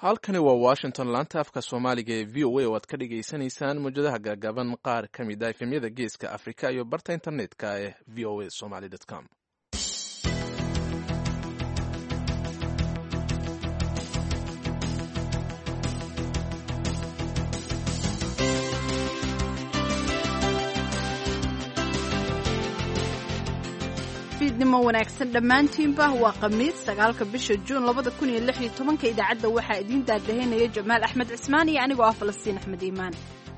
halkani waa washington laanta afka soomaaliga ee v o a oo aad ka dhagaysanaysaan mawjadaha gaagaaban qaar ka mid ah efemyada geeska afrika iyo barta internetka ee v o a somaly com. fiidnimo wanaagsan dhammaantiinba waa khamiis 9 bisha juun 2016 idaacadda waxaa idiin daadahinaya jamaal axmed cismaan iyo anigoo ah falastiin axmed iimaan.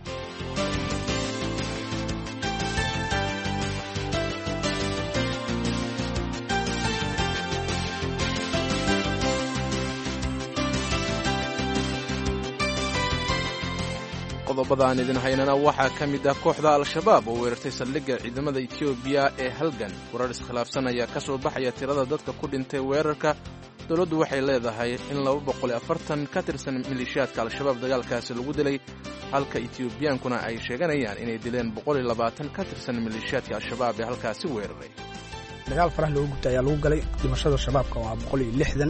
qodobada aan idin haynana waxaa ka mid ah kooxda al-shabaab oo weerartay saldhigga ciidamada etoobiya ee halgan. warar iskhilaafsan ayaa ka soo baxaya tirada dadka ku dhintay weerarka. dowladdu waxay leedahay in 240 ka tirsan maleeshiyaadka al-shabaab dagaalkaasi lagu dilay, halka etiobiyaankuna ay sheeganayaan inay dileen 120 ka tirsan maleeshiyaadka al-shabaab ee halkaasi weeraray. dagaal farax loogu gubtay ayaa lagu galay. dhimashada shabaabka waa 120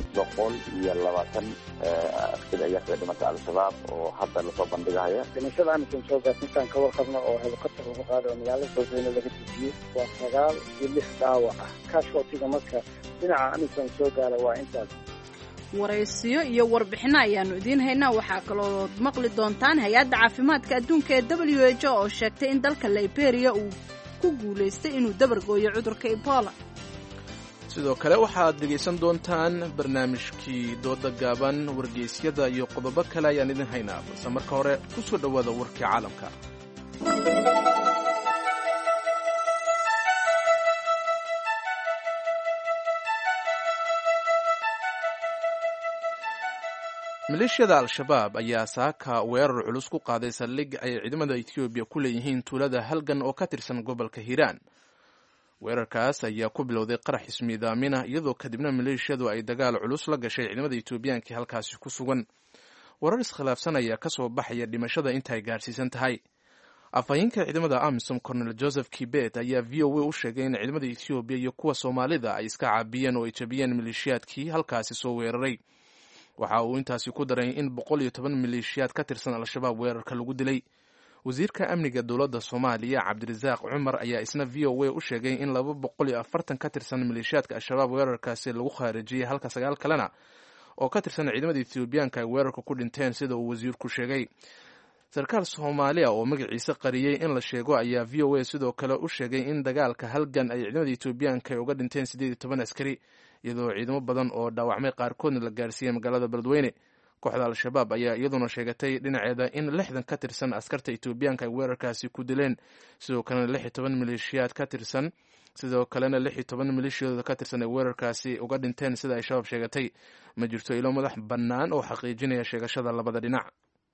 askari ayaa ka dhimata al-shabaab oo hadda lasoo bandhigaya. dhimashada amisan soo gaarsintaan ka warqabna oo helikobtar lagu qaaday oo magaalada Boosaaso laga dejiyey waa 9 dhaawac ah. kaashootiga marka dhinaca amisan soo gaara waa intaas. waraysiyo iyo warbixino ayaanu idiin haynaa. waxaa kaloo maqli doontaan hay-adda caafimaadka adduunka ee WHO oo sheegtay in dalka Liberia uu ku guulaystay inuu dabargooyo cudurka Ebola. sidoo kale waxaad dhegaysan doontaan barnaamijkii dooda gaaban, wargeysyada iyo qodobo kale ayaan idin haynaa, balse marka hore ku soo dhowaada warkii caalamka. maleeshiyada al-shabaab ayaa saaka weerar culus ku qaaday saldhig ay ciidamada etoobiya ku leeyihiin tuulada halgan oo ka tirsan gobolka hiiraan. weerarkaas ayaa ku bilowday qarax ismiidaamin ah, iyadoo kadibna maleeshiyadu ay dagaal culus la gashay ciidamada etoobiyaanka halkaasi ku sugan. warar iskhilaafsan ayaa ka soo baxaya dhimashada intaay gaarsiisan tahay. afhayeenka ciidamada amisom colonel joseph kibet ayaa v o a u sheegay in ciidamada etoobiya iyo kuwa soomaalida ay iska caabiyeen oo ay jabiyeen maleeshiyaadkii halkaasi soo weeraray. waxa uu intaasi ku daray in 110 maleeshiyaad ka tirsan al-shabaab weerarka lagu dilay. wasiirka amniga dowladda Soomaaliya Cabdirasaaq Cumar ayaa isna v o a u sheegay in 240 ka tirsan maleeshiyaadka al-shabaab weerarkaasi lagu khaarijiyay, halka 9 kalena oo ka tirsan ciidamada Etoobiyaanka ay weerarka ku dhinteen sida uu wasiirku sheegay. sarkaal Soomaaliya oo magaciisa qariyay in la sheego ayaa v o a sidoo kale u sheegay in dagaalka halgan ay ciidamada Etoobiyaanka ay uga dhinteen 18 askari, iyadoo ciidamo badan oo dhaawacmay qaarkoodna la gaarsiiyey magaalada Beledweyne. kooxda al-shabaab ayaa iyaduna sheegatay dhinaceeda in 60 ka tirsan askarta Etoobiyaanka ay weerarkaasi ku dileen, sidoo kalena 16 maleeshiyaad ka tirsan maleeshiyadooda ka tirsan ay weerarkaasi uga dhinteen sida ay shabaab sheegatay. ma jirto ilo madax bannaan oo xaqiijinaya sheegashada labada dhinac.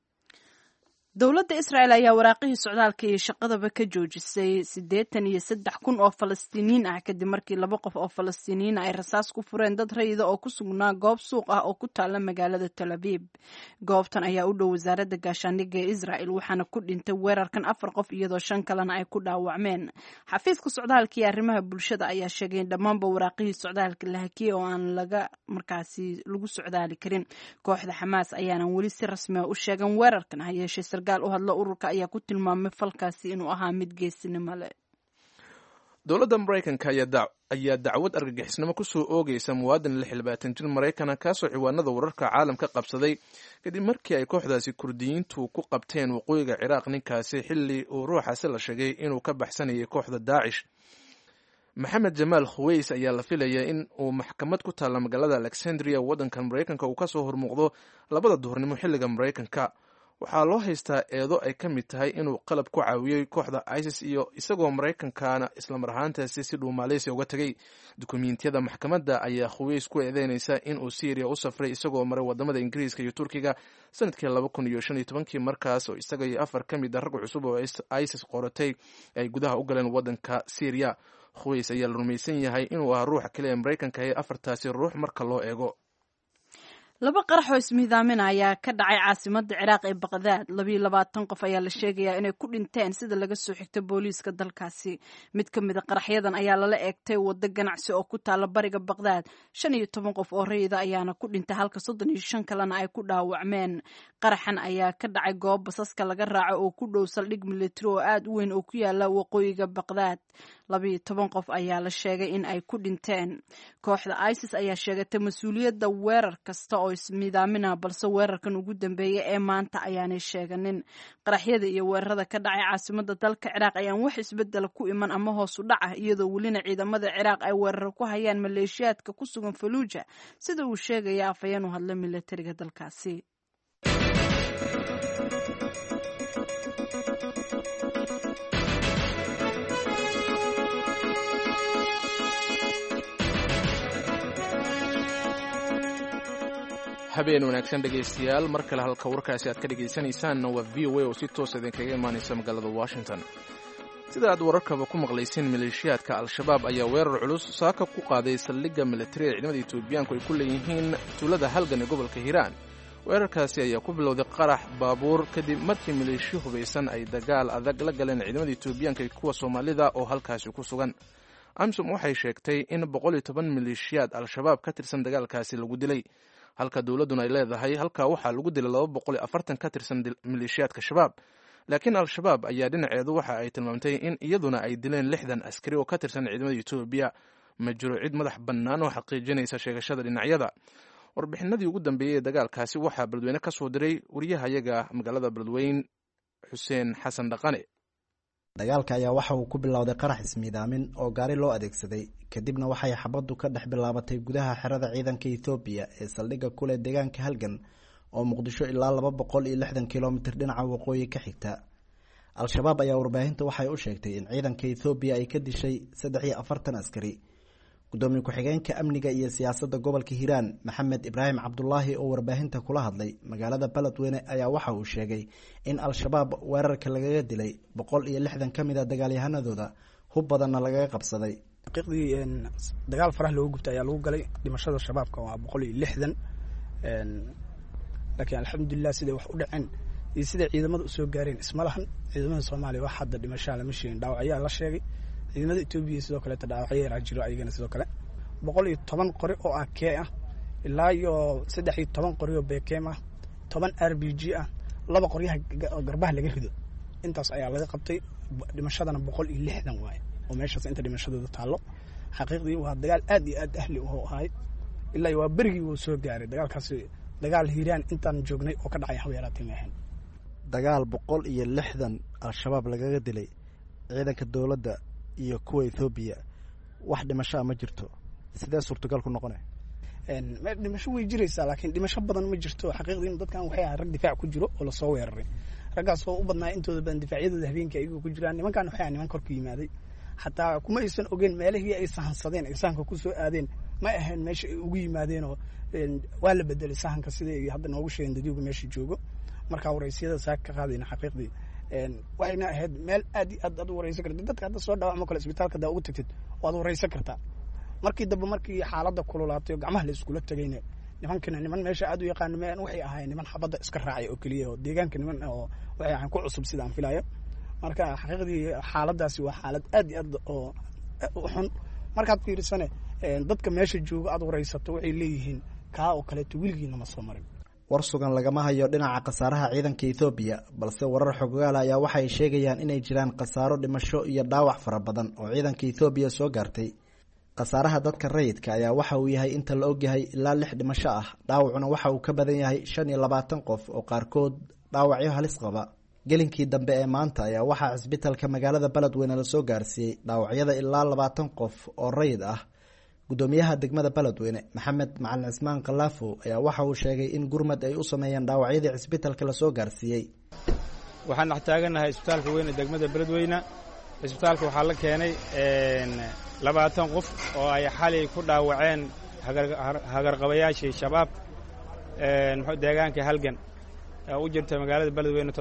dowladda Israa'iil ayaa waraaqihii socdaalka iyo shaqadaba ka joojisay 83,000 oo Falastiiniyiin ah kadib markii 2 qof oo Falastiiniyiin ay rasaas ku fureen dad rayida oo ku sugnaa goob suuq ah oo ku taala magaalada Tel Aviv. goobtan ayaa u dhow wasaaradda gaashaandhigga ee Israa'iil, waxaana ku dhintay weerarkan 4 qof iyadoo 5 kalena ay ku dhaawacmeen. xafiiska socdaalka iyo arrimaha bulshada ayaa sheegay in dhammaanba waraaqihii socdaalka la hakiyay oo aan lagu socdaali karin. kooxda Xamaas ayaanan weli si rasmi ah u sheegan weerarkan, ha yeeshee sarkaal u hadla ururka ayaa ku tilmaamay falkaasi inuu ahaa mid geesinimo leh. dowladda Mareykanka ayaa dacwad argagixisnimo ku soo oogaysa muwaadin 26 jir Mareykan kaasoo ciwaanada wararka caalamka qabsaday kadib markii ay kooxdaasi kurdiyiintu ku qabteen waqooyiga Ciraaq ninkaasi xilli uu ruuxaasi la sheegay inuu ka baxsanayay kooxda Daacish. maxamed jamaal khuweys ayaa la filayaa in uu maxkamad ku taalla magaalada Alexandria waddanka Mareykanka uu ka soo hormuuqdo 2 duhurnimo xilliga Mareykanka. waxaa loo haystaa eedo ay ka mid tahay inuu qalab ku caawiyey kooxda ISIS iyo isagoo Mareykankana islamar ahaantaasi si dhuu Malaysia uga tegay. dukumiintiyada maxkamadda ayaa Khuweys ku eedeynaysa inuu Syria u safray isagoo maray wadamada Ingiriiska iyo Turkiga sanadkii 2015 markaas oo isaga iyo 4 ka mid ah rag cusub oo ISIS qoratay ay gudaha u galeen waddanka Syria. Khuweys ayaa la rumaysan yahay inuu ahaa ruuxa kale ee Mareykanka ee 4taasi ruux marka loo eego. laba qarax oo ismiidaamin ayaa ka dhacay caasimadda ciraaq ee baqdaad 22 qof ayaa la sheegayaa inay ku dhinteen sida laga soo xigta booliiska dalkaasi mid ka mid a qaraxyadan ayaa lala eegtay waddo ganacsi oo ku taala bariga baqdaad 15 qof oo rayida ayaana ku dhintay halka 35 kalena ay ku dhaawacmeen qaraxan ayaa ka dhacay goob basaska laga raaco oo ku dhow saldhig militari oo aad u weyn oo ku yaala waqooyiga baqdaad 12 qof ayaa la sheegay in ay ku dhinteen kooxda ISIS ayaa sheegatay mas-uuliyadda weerar kasta oo ismiidaamina balse weerarkan ugu dambeeyay ee maanta ayaanay sheeganin qaraxyada iyo weerarada ka dhacay caasimadda dalka ciraaq ayaan wax isbedel ku iman ama hoos u dhac ah iyadoo welina ciidamada ciraaq ay weerar ku hayaan maleeshiyaadka ku sugan Fallujah sida uu sheegaya afhayeen u hadla militariga dalkaasi. habeen wanaagsan dhegaystayaal mar kale halka warkaasi aad ka dhagaysanaysaan waa VOA oo si toos idinkaga imaanaysa magaalada Washington. sida aad wararkaba ku maqlayseen maleeshiyaadka al-shabaab ayaa weerar culus saaka ku qaaday saldhigga militari ee ciidamada Itoobiyaanku ay ku leeyihiin tuulada halgan ee gobolka Hiiraan. weerarkaasi ayaa ku bilowday qarax baabuur kadib markii maleeshiyo hubaysan ay dagaal adag la galeen ciidamada Itoobiyaanka iyo kuwa Soomaalida oo halkaasi ku sugan. AMSOM waxay sheegtay in 110 maleeshiyaad al-shabaab ka tirsan dagaalkaasi lagu dilay. halka dawladuna ay leedahay halka waxaa lagu dilay 240 ka tirsan maleeshiyaadka shabaab laakiin al-shabaab ayaa dhinaceedu waxa ay tilmaamtay in iyaduna ay dileen 60 askari oo ka tirsan ciidamada Itoobiya ma jiro cid madax bannaan oo xaqiijinaysa sheegashada dhinacyada warbixinadii ugu dambeeyay ee dagaalkaasi waxaa Beledweyne ka soo diray wariyahayaga magaalada Beledweyne Xuseen Xasan Dhaqane. dagaalka ayaa waxa uu ku bilowday qarax ismiidaamin oo gaari loo adeegsaday kadibna waxay xabadu ka dhex bilaabatay gudaha xerada ciidanka Itoobiya ee saldhigga kule deegaanka halgan oo Muqdisho ilaa 260 kilomitir dhinaca waqooyi ka xigta. al-shabaab ayaa warbaahinta waxay u sheegtay in ciidanka Itoobiya ay ka dishay 43 askari. gudoomiye ku-xigeenka amniga iyo siyaasadda gobolka Hiiraan Maxamed Ibraahim Cabdullaahi oo warbaahinta kula hadlay magaalada Beledweyne ayaa waxa uu sheegay in al-shabaab weerarka lagaga dilay 160 kamid ah dagaalyahanadooda hub badanna lagaga qabsaday. xaqiiqdii dagaal farax loogu gubtay ayaa lagu galay dhimashada shabaabka waa 160 laakiin alxamdulillah sida wax u dhaceen iyo sida ciidamadu u soo gaareen isma lahan ciidamada Soomaaliya wax hadda dhimasho lama sheegin dhaawac ayaa la sheegay ciidamada Itoobiya sidoo kale dhaawacyo jiro ayagana sidoo kale 110 qori oo AK ah ilaa iyo 13 qori oo BKM ah 10 RPG ah laba qoryaha garbaha laga rido intaas ayaa laga qabtay dhimashadana 160 waay oo meeshaas inta dhimashadooda taalo xaqiiqdii waa dagaal aad iyo aad ahli u ahay ilaa waa berigii uu soo gaaray dagaalkaasi dagaal Hiiraan intaan joognay oo ka dhacay haweeratin ahayn dagaal 160 al-shabaab lagaga dilay ciidanka dawladda iyo kuwa Itoobiya wax dhimasho ma jirto sidee suurtagal ku noqonay ma dhimasho way jiraysaa laakiin dhimasho badan ma jirto xaqiiqdii dadkan waxay rag difaac ku jiro oo la soo weeraray ragaas oo u badnaa intooda badan difaacyadooda habeenkii ayagu ku jiraan nimankan waxay niman kor ku yimaaday hataa kuma aysan ogeyn meelihii ay sahansadeen ay sahanka ku soo aadeen ma ahayn meesha ay ugu yimaadeen oo waa la bedelay sahanka sida ay hadda noogu sheegeen dadweynaha meesha joogo marka waraysyada saak ka qaadayna xaqiiqdii waxayna ahayd meel aad iyo aad waraysan kartaa dadka hadda soo dhaawacmo kale isbitaalka daa ugu tagtid waad waraysan kartaa markii dambe markii xaaladda kululaatay gacmaha la isku tagayna nimankana niman meesha aad u yaqaan waxay ahaayeen niman xabadda iska raacay oo kaliya oo deegaanka niman oo waxay ahaan ku cusub sida aan filayo marka xaqiiqdii xaaladaasi waa xaalad aad iyo aad oo xun markaad fiirsane dadka meesha jooga aad waraysato waxay leeyihiin ka oo kale wiilgiina ma soo marin war sugan lagama hayo dhinaca qasaaraha ciidanka Itoobiya balse warar xogaal ayaa waxay sheegayaan inay jiraan qasaaro dhimasho iyo dhaawac fara badan oo ciidanka Itoobiya soo gaartay. qasaaraha dadka rayidka ayaa waxa uu yahay inta la og yahay ilaa 6 dhimasho ah dhaawacuna waxa uu ka badan yahay 25 qof oo qaarkood dhaawacyo halis qaba. gelinkii dambe ee maanta ayaa waxaa cisbitaalka magaalada Beledweyne la soo gaarsiiyay dhaawacyada ilaa 20 qof oo rayid ah. gudoomiyaha degmada Beledweyne Maxamed Macalin Ismaan Qalaafo ayaa waxa uu sheegay in gurmad ay u sameeyeen dhaawacyada cisbitaalka la soo gaarsiiyay. waxaan taaganahay cisbitaalka weyn ee degmada Beledweyne. cisbitaalka waxaa la keenay 20 qof oo ay xalay ku dhaawaceen hagarqabayaashii shabaab deegaanka halgan u jirta magaalada Beledweyne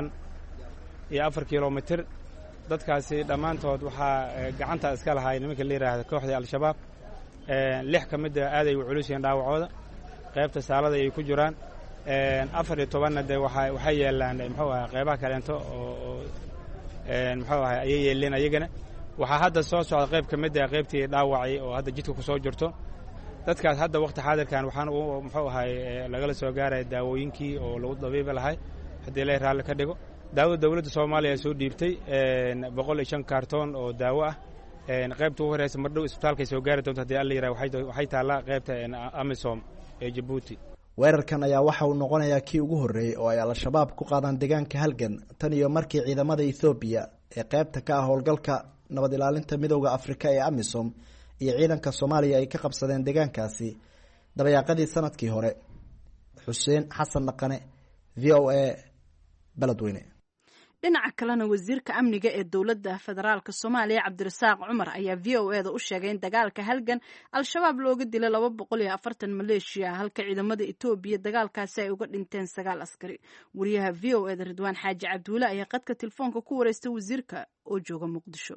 74 kilomitir. dadkaasi dhammaantood waxaa gacanta iska lahaay nimanka la yiraahdo kooxda al-shabaab 6 kamid ah aad ay u culus yihiin dhaawacooda qaybta saalada ay ku jiraan 14 de waxay yeelaan muxuu ahaa qaybaha kaleento oo muxuu ahaa ayay yeeleen ayagana waxaa hadda soo socda qayb ka mid ah qaybtii dhaawacay oo hadda jidka ku soo jirto dadkaas hadda waqti xaadirkan waxaan muxuu ahaa lagala soo gaaray daawooyinkii oo lagu dabiibi lahay haddii la raalli ka dhigo daawada dawladda Soomaaliya soo dhiibtay 105 kaartoon oo daawo ah qaybta ugu horeysa mardhow isbitaalka soo gaari doonto haddii alla yiraahdo waxay taala qaybta Amisom ee Djibouti. weerarkan ayaa waxa uu noqonayaa kii ugu horreeyay oo ay al-shabaab ku qaadaan deegaanka halgan tan iyo markii ciidamada Ethiopia ee qaybta ka ah howlgalka nabad ilaalinta midowga Afrika ee Amisom iyo ciidanka Soomaaliya ay ka qabsadeen deegaankaasi dabayaaqadii sanadkii hore. Xuseen Xasan Dhaqane, VOA, Beledweyne. dhinaca kalena wasiirka amniga ee dowladda federaalka Soomaaliya Cabdirasaaq Cumar ayaa VOA-da u sheegay in dagaalka halgan al-shabaab looga dilay 240 maleeshiya halka ciidamada Itoobiya dagaalkaasi ay uga dhinteen 9 askari. wariyaha VOA-da Ridwaan Xaaji Cabduule ayaa qadka telefoonka ku wareystay wasiirka oo jooga Muqdisho.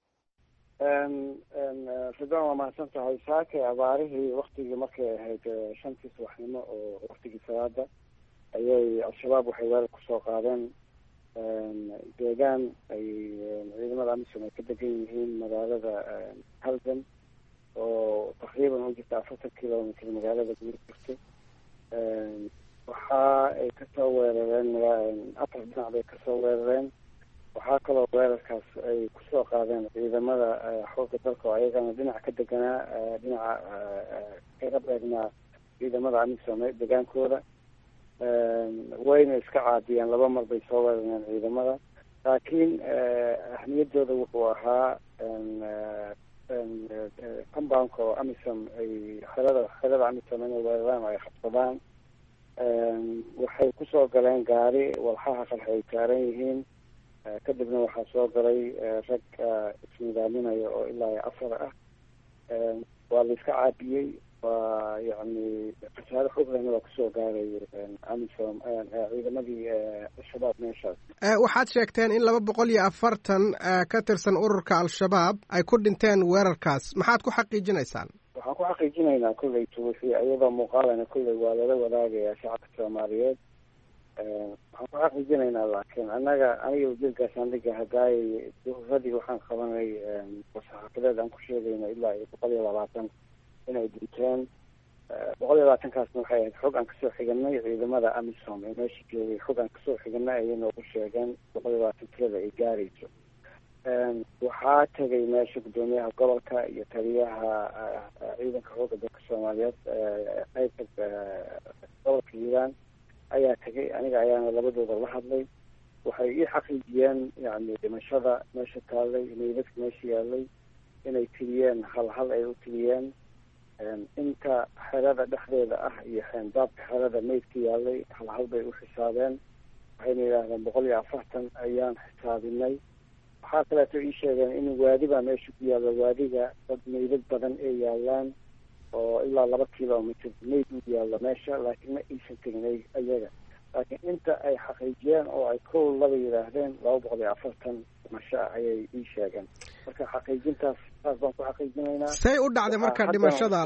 Ridwaan waa mahadsan tahay saaka abaarihii waqtigii markay ahayd 5 subaxnimo oo waqtigii salaada ayay al-shabaab waxay weerar ku soo qaadeen deegaan ay ciidamada Amisom ay ka degan yihiin magaalada halgan oo taqriiban u jirta 40 kilomitir magaalada guurta waxa ay ka soo weerareen afar dhinac bay ka soo weerareen waxaa kaloo weerarkaas ay ku soo qaadeen ciidamada xoogga dalka oo ayagana dhinac ka deganaa dhinaca kaga beegnaa ciidamada Amisom degaankooda wayna iska caadiyeen 2 mar bay soo weerareen ciidamada laakiin ahmiyadooda wuxuu ahaa compoundka oo Amisom ay xerada Amisom inay weeraraan ay qabsadaan waxay ku soo galeen gaari walxaha qarxa ay saaran yihiin kadibna waxaa soo galay rag isnidaaminaya oo ilaa 4 ah waa la iska caabiyey waa yani khasaare xoog lehna waa kusoo gaaray Amisom ciidamadii al-shabaab meeshaas. waxaad sheegteen in 240 ka tirsan ururka al-shabaab ay ku dhinteen weerarkaas maxaad ku xaqiijinaysaan? waxaan ku xaqiijinaynaa kolley wixii iyadoo muuqaalana kolley waa lala wadaagayaa shacabka Soomaaliyeed waxaan ku xaqiijinaynaa laakiin aniga wasiirkaas andhiga hadaayay duhradii waxaan qabanay saxaafadeed aan ku sheegayna ilaa 120 inay dhinteen 120kaasna waxay ahayd xog aan kasoo xiganay ciidamada Amisom ee meesha joogay xog aan kasoo xiganay ayay noogu sheegeen 120 tirada ay gaarayso waxaa tegay meesha gudoomiyaha gobolka iyo taliyaha ciidanka xoogga dalka Soomaaliyeed qaybta gobolka Hiiraan ayaa tegay aniga ayaana labadooda la hadlay waxay ii xaqiijiyeen yani dhimashada meesha taallay meydadka meesha yaalay inay tiriyeen hal ay u tiriyeen inta xerada dhexdeeda ah iyo xeendaabka xerada meydka yaalay hal bay u xisaabeen waxayna yidhaahdeen 140 ayaan xisaabinay waxaa kaleeto ii sheegeen in waadi baa meesha ku yaalla waadiga dad meydad badan ay yaalaan oo ilaa 2 kilomitir meyd u yaalla meesha laakiin ma aysan tegin ayaga laakiin inta ay xaqiijiyeen oo ay laba yidhaahdeen 240 dhimasho ayay ii sheegeen marka xaqiijintaas saas baan ku xaqiijinaynaa. say u dhacday marka dhimashada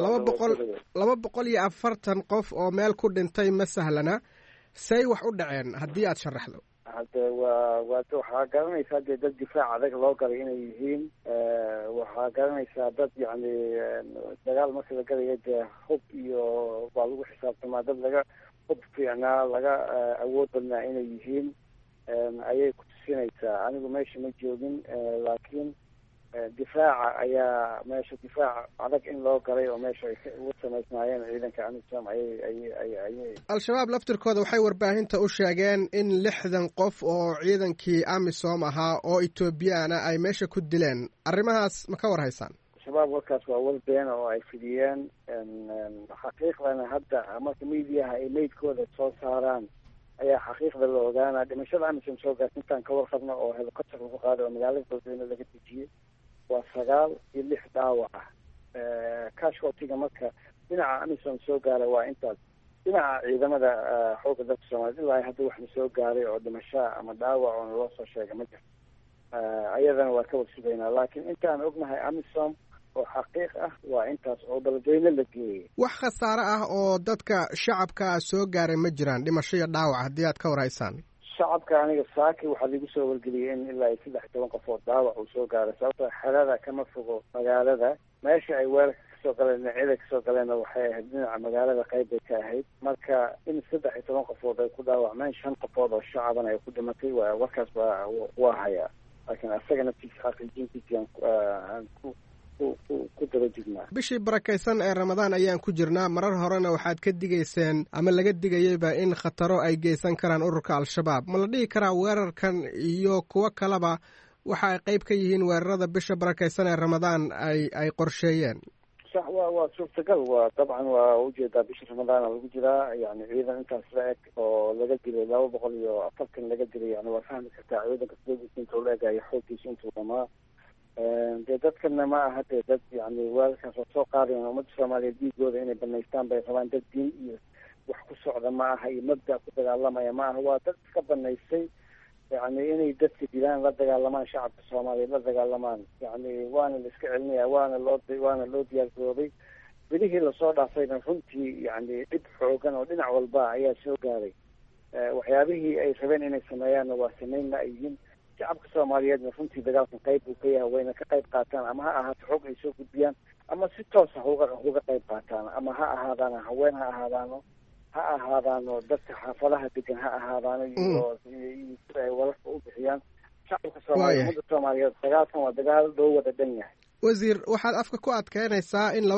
240 qof oo meel ku dhintay ma sahlana say wax u dhaceen haddii aad sharaxdo? hadde waxaa garanaysaa dee dad difaac adag loo galay inay yihiin waxaa garanaysaa dad yani dagaal marka la galayo dee hub iyo waa lagu xisaabtamaa dad laga hub fiicnaa laga awood badnaa inay yihiin ayay ku tusinaysaa anigu meesha ma joogin laakiin difaaca ayaa meesha difaac adag in loo galay oo meesha ay ugu samaysnaayeen ciidanka Amisom ayay al-shabaab laftirkooda waxay warbaahinta u sheegeen in 60 qof oo ciidankii Amisom ahaa oo Ethiopiana ay meesha ku dileen arrimahaas ma ka war haysaan? shabaab warkaas waa war been oo ay fidiyeen xaqiiqdana hadda marka miidiyaha ay meydkooda soo saaraan ayaa xaqiiqda la ogaanaa dhimashada Amisom soo gaartay intaan ka warqabno oo helicopter lagu qaaday oo magaalada Beledweyne laga dejiyey waa 9 iyo 6 dhaawac ah casualty-ga marka dhinaca Amisom soo gaaray waa intaas dhinaca ciidamada xoogga dalka Soomaaliya ilaa hadda wax soo gaaray oo dhimasho ama dhaawac oo loo soo sheegay ma jirto ayadana waa ka warsugaynaa laakiin intaan ognahay Amisom oo xaqiiq ah waa intaas oo beledweyne la geeyey. wax khasaare ah oo dadka shacabka soo gaaray ma jiraan, dhimasho iyo dhaawac haddii aad ka warhaysaan? shacabka aniga saaki waxaa ligu soo wargeliyay in ilaa 13 qof oo dhaawac uu soo gaaray, sababtoo xerada kama fogo magaalada. meesha ay weerarka kasoo galeen, dhinacyada kasoo galeenna waxay ahayd dhinaca magaalada qayb bay ka ahayd. marka in 13 qofood ay ku dhaawacmeen, 5 qofood oo shacabana ay ku dhimatay, warkaas waa hayaa, laakiin asaga naftiisa xaqiijintiisii aan ku daba jirnaa. bishii barakaysan ee ramadaan ayaan ku jirnaa. marar horena waxaad ka digayseen ama laga digayeyba in khataro ay geysan karaan ururka al-shabaab. ma la dhihi karaa weerarkan iyo kuwo kaleba waxa ay qayb ka yihiin weerarada bisha barakaysan ee ramadaan ay qorsheeyeen? sax waa suurtagal. waa dabcan waa ujeedaa bisha ramadaana lagu jiraa, yani ciidan intaas la eg oo laga dilay 240 laga dilay, yani waa fahmi kartaa ciidanka soojiisa intuu la egayo xooggiisa intuu dhamaa. dee dadkana ma aha dee dad yani weerarkaas oo soo qaadayan ummadda soomaaliyeed dhiigooda inay banaystaan bay rabaan. dad diin iyo wax ku socda ma aha, iyo mabda ku dagaalamaya ma aha. waa dad iska banaysay yani inay dadka dilaan, la dagaalamaan, shacabka soomaaliyeed la dagaalamaan. yani waana la iska celinaya, waana loo diyaargaroobay. bilihii lasoo dhaafayna runtii yani dhib xoogan oo dhinac walba ayaa soo gaaray. waxyaabihii ay rabeen inay sameeyaanna waa sameyn la yihiin. shacabka soomaaliyeedna runtii dagaalkan qayb buu ka yahay, wayna ka qayb qaataan, ama ha ahaato xog ay soo gudbiyaan, ama si toosa uga qayb qaataan, ama ha ahaadaano haween, ha ahaadaano dadka xaafadaha degan, ha ahaadaano iyo sida ay wararka u bixiyaan. shacabka soomaaliyeed, ummadda soomaaliyeed, dagaalkan waa dagaal dhow wada dhan yahay. wasiir, waxaad afka ku adkeynaysaa in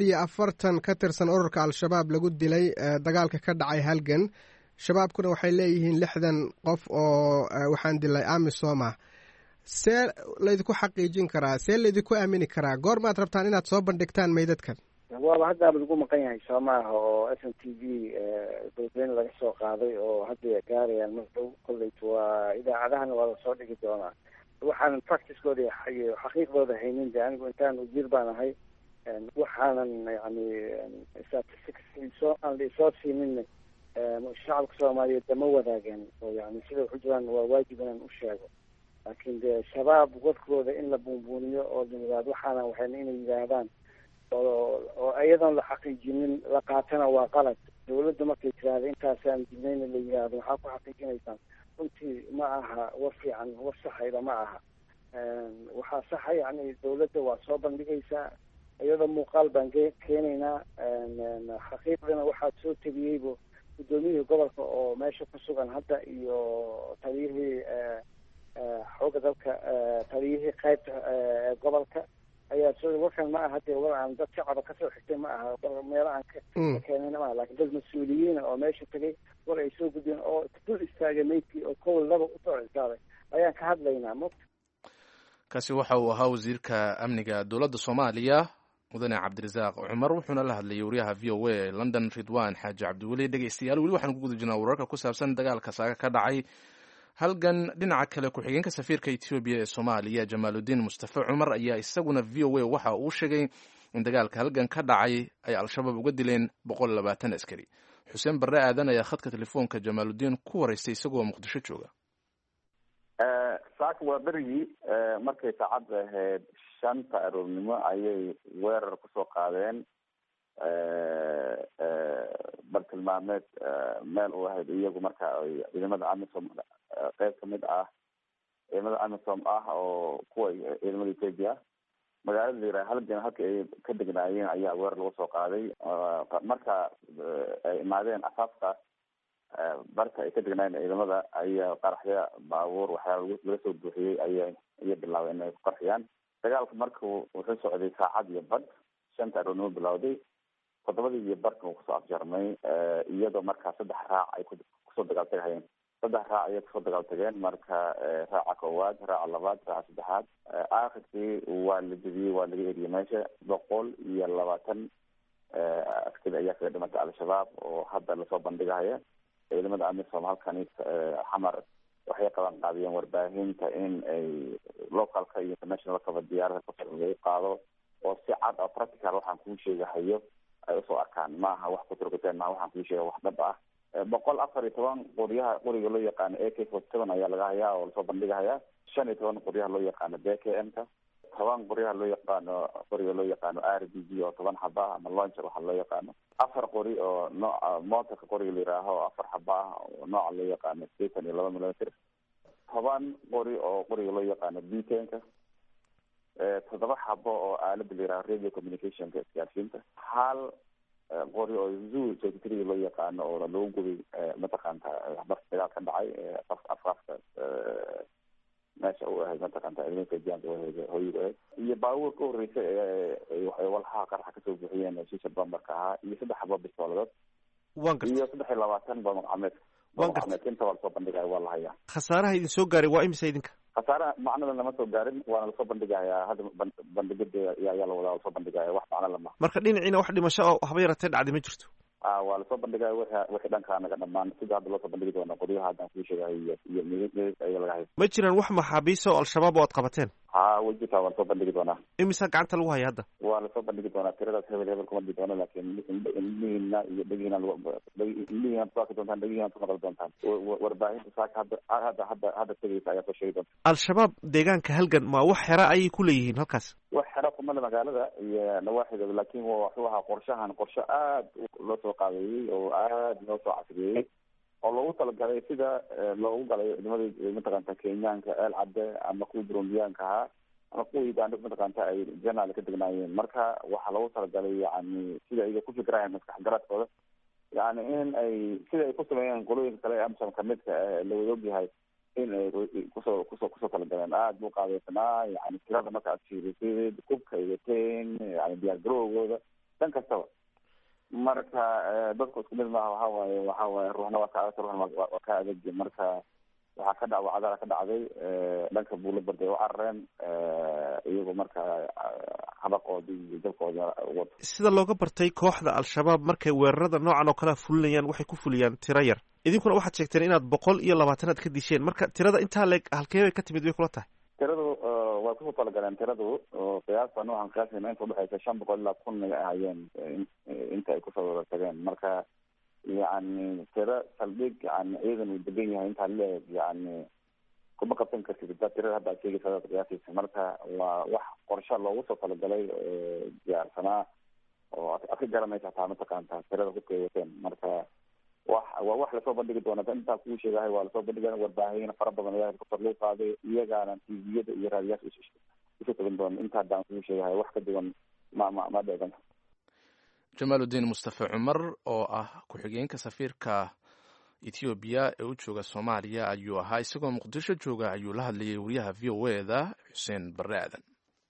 240 ka tirsan ururka al-shabaab lagu dilay dagaalka ka dhacay halgan. shabaabkuna waxay leeyihiin 60 qof oo waxaan dilay amisom ah. see laydinku xaqiijin karaa, see laydinku aamini karaa? goormaad rabtaan inaad soo bandhigtaan meydadkan? waaba haddaaba lagu maqan yahay soo maaha, oo SNTV beledweyne laga soo qaaday oo hadda gaarayaan madhow. kolleyt waa idaacadahana waa lasoo dhigi doonaa. waxaanan practicekooda iyo xaqiiqdooda haynin de anigu intaan wasiir baan ahay, waxaanan yani statistics aan laisoo siinin shacabka soomaaliyeed dama wadaageen, oo yani sida waxu jiraan waa waajib inaan u sheego. laakiin dee shabaab warkooda in la buunbuuniyo oo la waxaana waxayna inay yidhaahdaan oo iyadoon la xaqiijinin la qaatana waa qalad. dawladda markay tiraahda intaasaan dilnayna la yidhaahdo waxaa ku xaqiijinaysaan, runtii ma aha war fiican, war saxayda ma aha. waxaa saxa yani dawladda waa soo bandhigaysaa, iyadoo muuqaal baan keenaynaa. xaqiiqdana waxaa soo tegiyeybo gudoomiyihii gobolka oo meesha ku sugan hadda, iyo taliyihii xooga dalka, taliyihii qaybta gobolka ayaa soo. warkan ma aha dee war aan dad shacaba kasoo xigtay ma aha, meelo aan ka keenayna maaha, laakiin dad mas-uuliyiina oo meesha tegay war ay soo gudbeen oo dul istaagay meydkii oo kowl laba usoo cisaaday ayaan ka hadlaynaa. kaasi waxa uu ahaa wasiirka amniga dowladda soomaaliya mudane cabdirasaaq cumar, wuxuuna la hadlayay wariyaha v o a london ridwan xaaji cabdiweli. dhegeystayaal, weli waxaan ku guda jirnaa wararka ku saabsan dagaalka saaga ka dhacay halgan. dhinaca kale, ku-xigeenka safiirka etoobiya ee soomaaliya jamaaludiin mustafe cumar ayaa isaguna v o a waxa uu sheegay in dagaalka halgan ka dhacay ay al-shabaab uga dileen 120 askari. xuseen barre aadan ayaa khadka telefoonka jamaaludiin ku waraystay isagoo muqdisho jooga. saaka waa berigii markay saacadda ahayd 5 aroornimo ayay weerar kusoo qaadeen bartilmaameed meel u ahayd iyagu marka ay ciidamada amisom qayb kamid ah ciidamada amisom oo kuwa ciidamada ethiopia magaalada layiraha halgan halka ay ka degnaayeen ayaa weerar lagu soo qaaday. marka ay imaadeen asaafka barka ay ka degnaayeen ciidamada ayaa qaraxya baabuur waxyaala laga soo buuxiyey ayay bilaabeen inay ku qarxiyaan. dagaalka marka wuxuu socday saacad iyo badh, 5 aroornimo bilowday, 7 iyo badhka uu kusoo afjarmay, iyadoo markaa 3 raac ay kusoo dagaaltagahayeen. 3 raac ayay kusoo dagaaltageen, marka raaca koowaad, raaca labaad, raaca saddexaad. aakhirkii waa la jebiyey, waa laga eriyey meesha. 120 askari ayaa kaga dhimatay al-shabaab oo hadda lasoo bandhigahaya. ciidamada amisom halkani xamar waxay qaban qaadiyeen warbaahinta in ay localka iyo international kaba diyaarada laga qaado oo si cad oo practical waxaan kuu sheegahayo ay usoo arkaan. maaha wax ku turkuteen, maaha waxaan kuu sheega wax dhab ah. 114 qoriga loo yaqaano AK-47 ayaa laga hayaa oo lasoo bandhigahayaa. 15 qoryaha loo yaqaano BKM-ka, 10 qoriyaha loo yaqaano qoriga loo yaqaano RPG oo 10 xaba ama launcher waxa loo yaqaano 4 qori oo nooca motorka qoriga la yiraahdo 4 xaba oo nooca loo yaqaano 82 mm 10 qori oo qoriga loo yaqaano B10 7 xabo oo aalad la yiraahdo radio communication ka isgaarsiinta hal qori oo Zulu 23 loo yaqaano oo loo gubay mataqaanta bartiga ka dhacay afafka meesha uu ahay mataqaanta ciidanka jaanka hooyada iyo baabuur ka horeysay waxay walxa qarxa ka soo bixiyeen shisha bambarka ah iyo 3 xabo bistooladood iyo 23 bambar cameed inta wal soo bandhigay wallahi khasaaraha idin soo gaaray waa imisa idinka khasaaraha macnada lama soo gaarin waana la soo bandhigayaa hadda bandhigada ayaa la wadaa soo bandhigaya wax macna lama marka dhinaciina wax dhimasho oo waxba yaratee dhacday ma jirto waa la soo bandhigaya wixii dhanka naga dhamaan sida hadda loo soo bandhigi doona qoriyaha hadda ku sheegay iyo midab ay laga haysto ma jiraan wax maxaabiis oo al-shabaab oo aad qabateen wajita waa la soo bandhigi doonaa imisa gacanta lagu haya hadda waa la soo bandhigi doonaa tiradaas hebel kuma dhigi doona laakiin indhihiina iyo dhegihiina saaka doontaan dhegihiina ku maqli doontaan warbaahinta saaka hadda tegaysa ayaa soo sheegi doonta al-shabaab deegaanka halgan ma wax xera ayay ku leeyihiin halkaas wax xera kuma le magaalada iyo nawaaxida laakiin wuxuu ahaa qorshe aad loo soo qaabeeyey oo aad loo soo casriyeeyey oo loogu talagalay sida loogu galay ciidamada mataqaanta kenyaanka eel cadde ama kuwa burundiyaanka ahaa ama kuwa uganda mataqaanta ay janaal ka degnaayeen marka waxaa loogu talagalay yani sida ay ku fikirayaan maskax garadkooda yani in ay sida ay ku sameeyeen qolooyinka kale amsom kamidka la wada ogyahay in ay kusoo talagaleen aada buu qaadeysanaa yani tirada marka aad fiirisid kubka ay wateen yani diyaar garowgooda dhan kastaba marka dadku isku mid maaha waxawaaye ruuxna waa ka adag ruuxna waa ka adag marka waxaa ka dhac wacdala ka dhacday dhanka buula barday u carareen iyagoo marka habaqoodii iyo dalkooda wato sida looga bartay kooxda al-shabaab markay weerarada noocan oo kalea fulinayaan waxay ku fuliyaan tiro yar idinkuna waxaad sheegteen inaad 120 aad ka disheen marka tirada intaa leeg halkee bay ka timid bay kula tahay tiradu waa kusoo talagaleen tiradu qiyaasta noocan qiyaasina inta udhexeysa 500 ilaa 1000 ay ahayeen inta ay kusoo wada tageen marka yani tiro saldhig yani ciidan uu degan yahay intaa leeg yani kuma qabsan kartid daa tirada hadda ad sheegaysa qiyaasiisa marka waa wax qorshe loogu soo talagalay diyaarsanaa oo ad ka garanaysa hataa mataqaanta tirada hubka ay wateen marka waa wax lasoo bandhigi doona intaa kuu sheegahay waa lasoo bandhiga warbaahin fara badan ayaa kor loo qaaday iyagaana tviyada iyo raadiyaasha usoo tagan doona inta haddaan kuu sheegahay wax ka duwan ma dheegan jamaaludiin mustafa cumar oo ah ku-xigeenka safiirka ethoobiya ee u jooga soomaaliya ayuu ahaa isagoo muqdisho jooga ayuu la hadlayay wariyaha v o eda xuseen barre aadan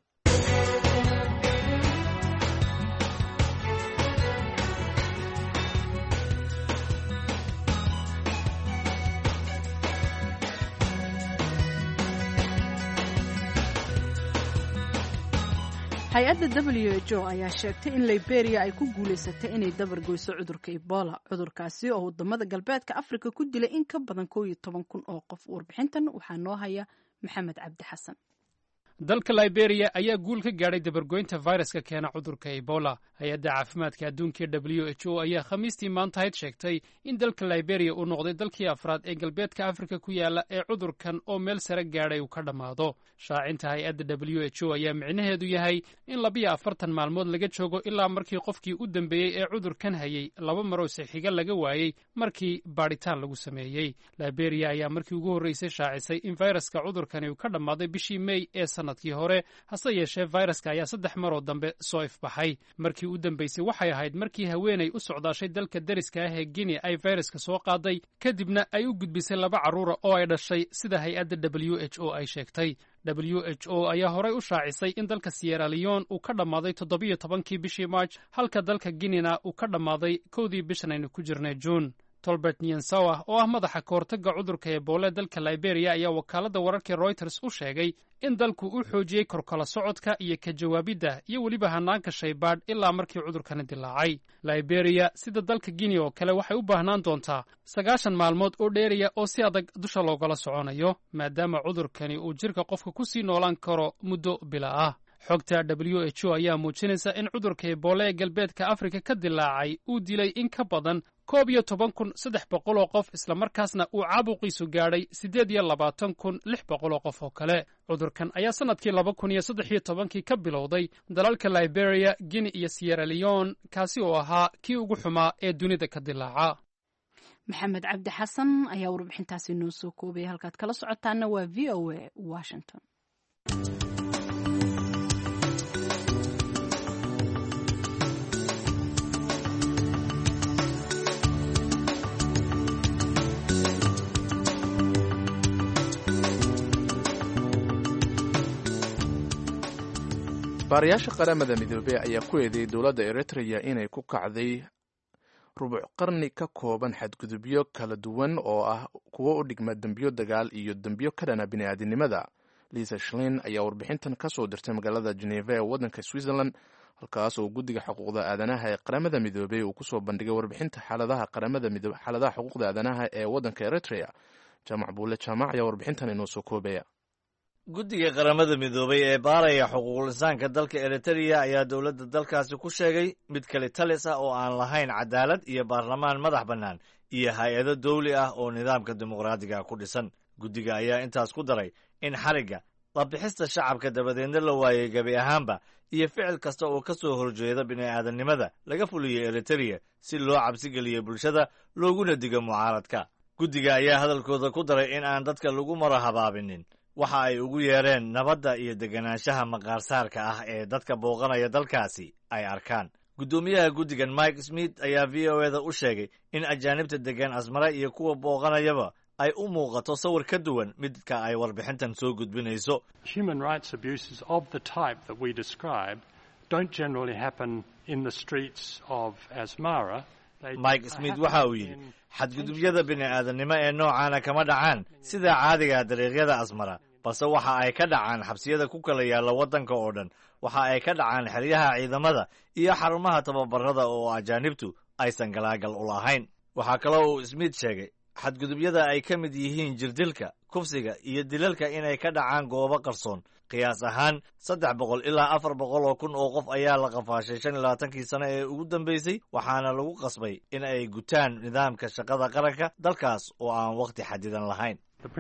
hay-adda WHO ayaa sheegtay in Liberia ay ku guulaysatay inay dabargoyso cudurka Ebola cudurkaasi oo wadamada galbeedka Afrika ku dilay in ka badan 11,000 oo qof warbixintan waxaa noo haya Maxamed Cabdi Xasan dalka Liberia ayaa guul ka gaadhay dabargoynta viruska keena cudurka Ebola hay-adda caafimaadka adduunka WHO ayaa khamiistii maantahayd sheegtay in dalka Liberia uu noqday dalkii afraad ee galbeedka Afrika ku yaala ee cudurkan oo meel sare gaadhay uu ka dhamaado shaacinta hay-adda WHO ayaa micnaheedu yahay in 42 maalmood laga joogo ilaa markii qofkii u dambeeyey ee cudurkan hayay 2 mar oo xiga laga waayay markii baaritaan lagu sameeyey Liberia ayaa markii ugu horeysay shaacisay in viruska cudurkani uu ka dhamaaday bishii May ee sanadkii hore hase yeeshee viruska ayaa 3 mar oo dambe soo ifbaxay markii u dambeysay waxay ahayd markii haweenay u socdaashay dalka dariska ah ee Guinea ay viruska soo qaaday kadibna ay u gudbisay 2 caruur oo ay dhashay sida hay-adda WHO ay sheegtay WHO ayaa horey u shaacisay in dalka Sierra Leone uu ka dhamaaday 17kii bishii March halka dalka Guinea uu ka dhamaaday 1dii bishan aynu ku jirnay June Tolbert Nyansawa oo ah madaxa kahortagga cudurka Ebola dalka Liberia ayaa wakaaladda wararka Reuters u sheegay in dalku uu xoojiyey korkala socodka iyo ka jawaabidda iyo weliba hanaanka shaybaadh ilaa markii cudurkani dilaacay Liberia sida dalka Guinea oo kale waxay u baahnaan doontaa 90 maalmood oo dheeriya oo si adag dusha loogala soconayo maadaama cudurkani uu jirka qofka ku sii noolaan karo muddo bila ah xogta WHO ayaa muujinaysa in cudurka Ebola ee galbeedka Afrika ka dilaacay uu dilay in ka badan 11,300 oo qof islamarkaasna uu caabuqiisu gaadhay 28,600 oo qof oo kale. cudurkan ayaa sannadkii 2013 ka bilowday dalalka Liberia, Guinea iyo Sierra Leone, kaasi oo ahaa kii ugu xumaa ee dunida ka dilaaca. maxamed cabdi xasan ayaa warbixintaasi noo soo koobaya. halkaad kala socotaana waa VOA Washington. baarayaasha qaramada midoobey ayaa ku eedeeyay dowladda Eritrea inay ku kacday rubuc qarni ka kooban xadgudubyo kala duwan oo ah kuwo u dhigma dembiyo dagaal iyo dembiyo ka dhana bini'aadanimada. Lisa Schlein ayaa warbixintan ka soo dirtay magaalada Geneva ee waddanka Switzerland, halkaas oo guddiga xuquuqda aadanaha ee qaramada midoobey uu kusoo bandhigay warbixinta xaaladaha xuquuqda aadanaha ee waddanka Eritrea. Jaamac Buule Jaamac ayaa warbixintan inoo soo koobaya. guddiga qaramada midoobay ee baaraya xuquuqul insaanka dalka Eritrea ayaa dowladda dalkaasi ku sheegay mid kale talis ah oo aan lahayn cadaalad iyo baarlamaan madax bannaan iyo hay-ado dawli ah oo nidaamka dimuqraadiga ku dhisan. guddiga ayaa intaas ku daray in xarigga labixista shacabka dabadeedna la waayey gebi ahaanba iyo ficil kasta oo ka soo horjeeda bini'aadanimada laga fuliyey Eritrea si loo cabsigeliyo bulshada looguna digo mucaaradka. guddiga ayaa hadalkooda ku daray in aan dadka lagu marahabaabinin waxa ay ugu yeereen nabadda iyo deganaanshaha maqaarsaarka ah ee dadka booqanaya dalkaasi ay arkaan. guddoomiyaha guddigan Mike Smith ayaa VOA-da u sheegay in ajaanibta degan Asmara iyo kuwa booqanayaba ay u muuqato sawir ka duwan midka ay warbixintan soo gudbinayso. Human rights abuses of the type that we describe don't generally happen in the streets of Asmara. Mike Smith waxa uu yidhi xadgudubyada bini'aadanimo ee noocaana kama dhacaan sida caadiga dariiqyada Asmara, balse waxa ay ka dhacaan xabsiyada ku kala yaalla waddanka oo dhan. waxa ay ka dhacaan xeryaha ciidamada iyo xarumaha tababarada oo ajaanibtu aysan galaagal u lahayn. waxaa kaloo uu Smith sheegay xadgudubyada ay ka mid yihiin jirdilka, kufsiga iyo dilalka inay ka dhacaan goobo qarsoon. qiyaas ahaan 300 ilaa 400 oo kun oo qof ayaa la qafaashay 25 sano ee ugu dambeysay, waxaana lagu qasbay in ay gutaan nidaamka shaqada qaranka dalkaas oo aan waqti xadidan lahayn.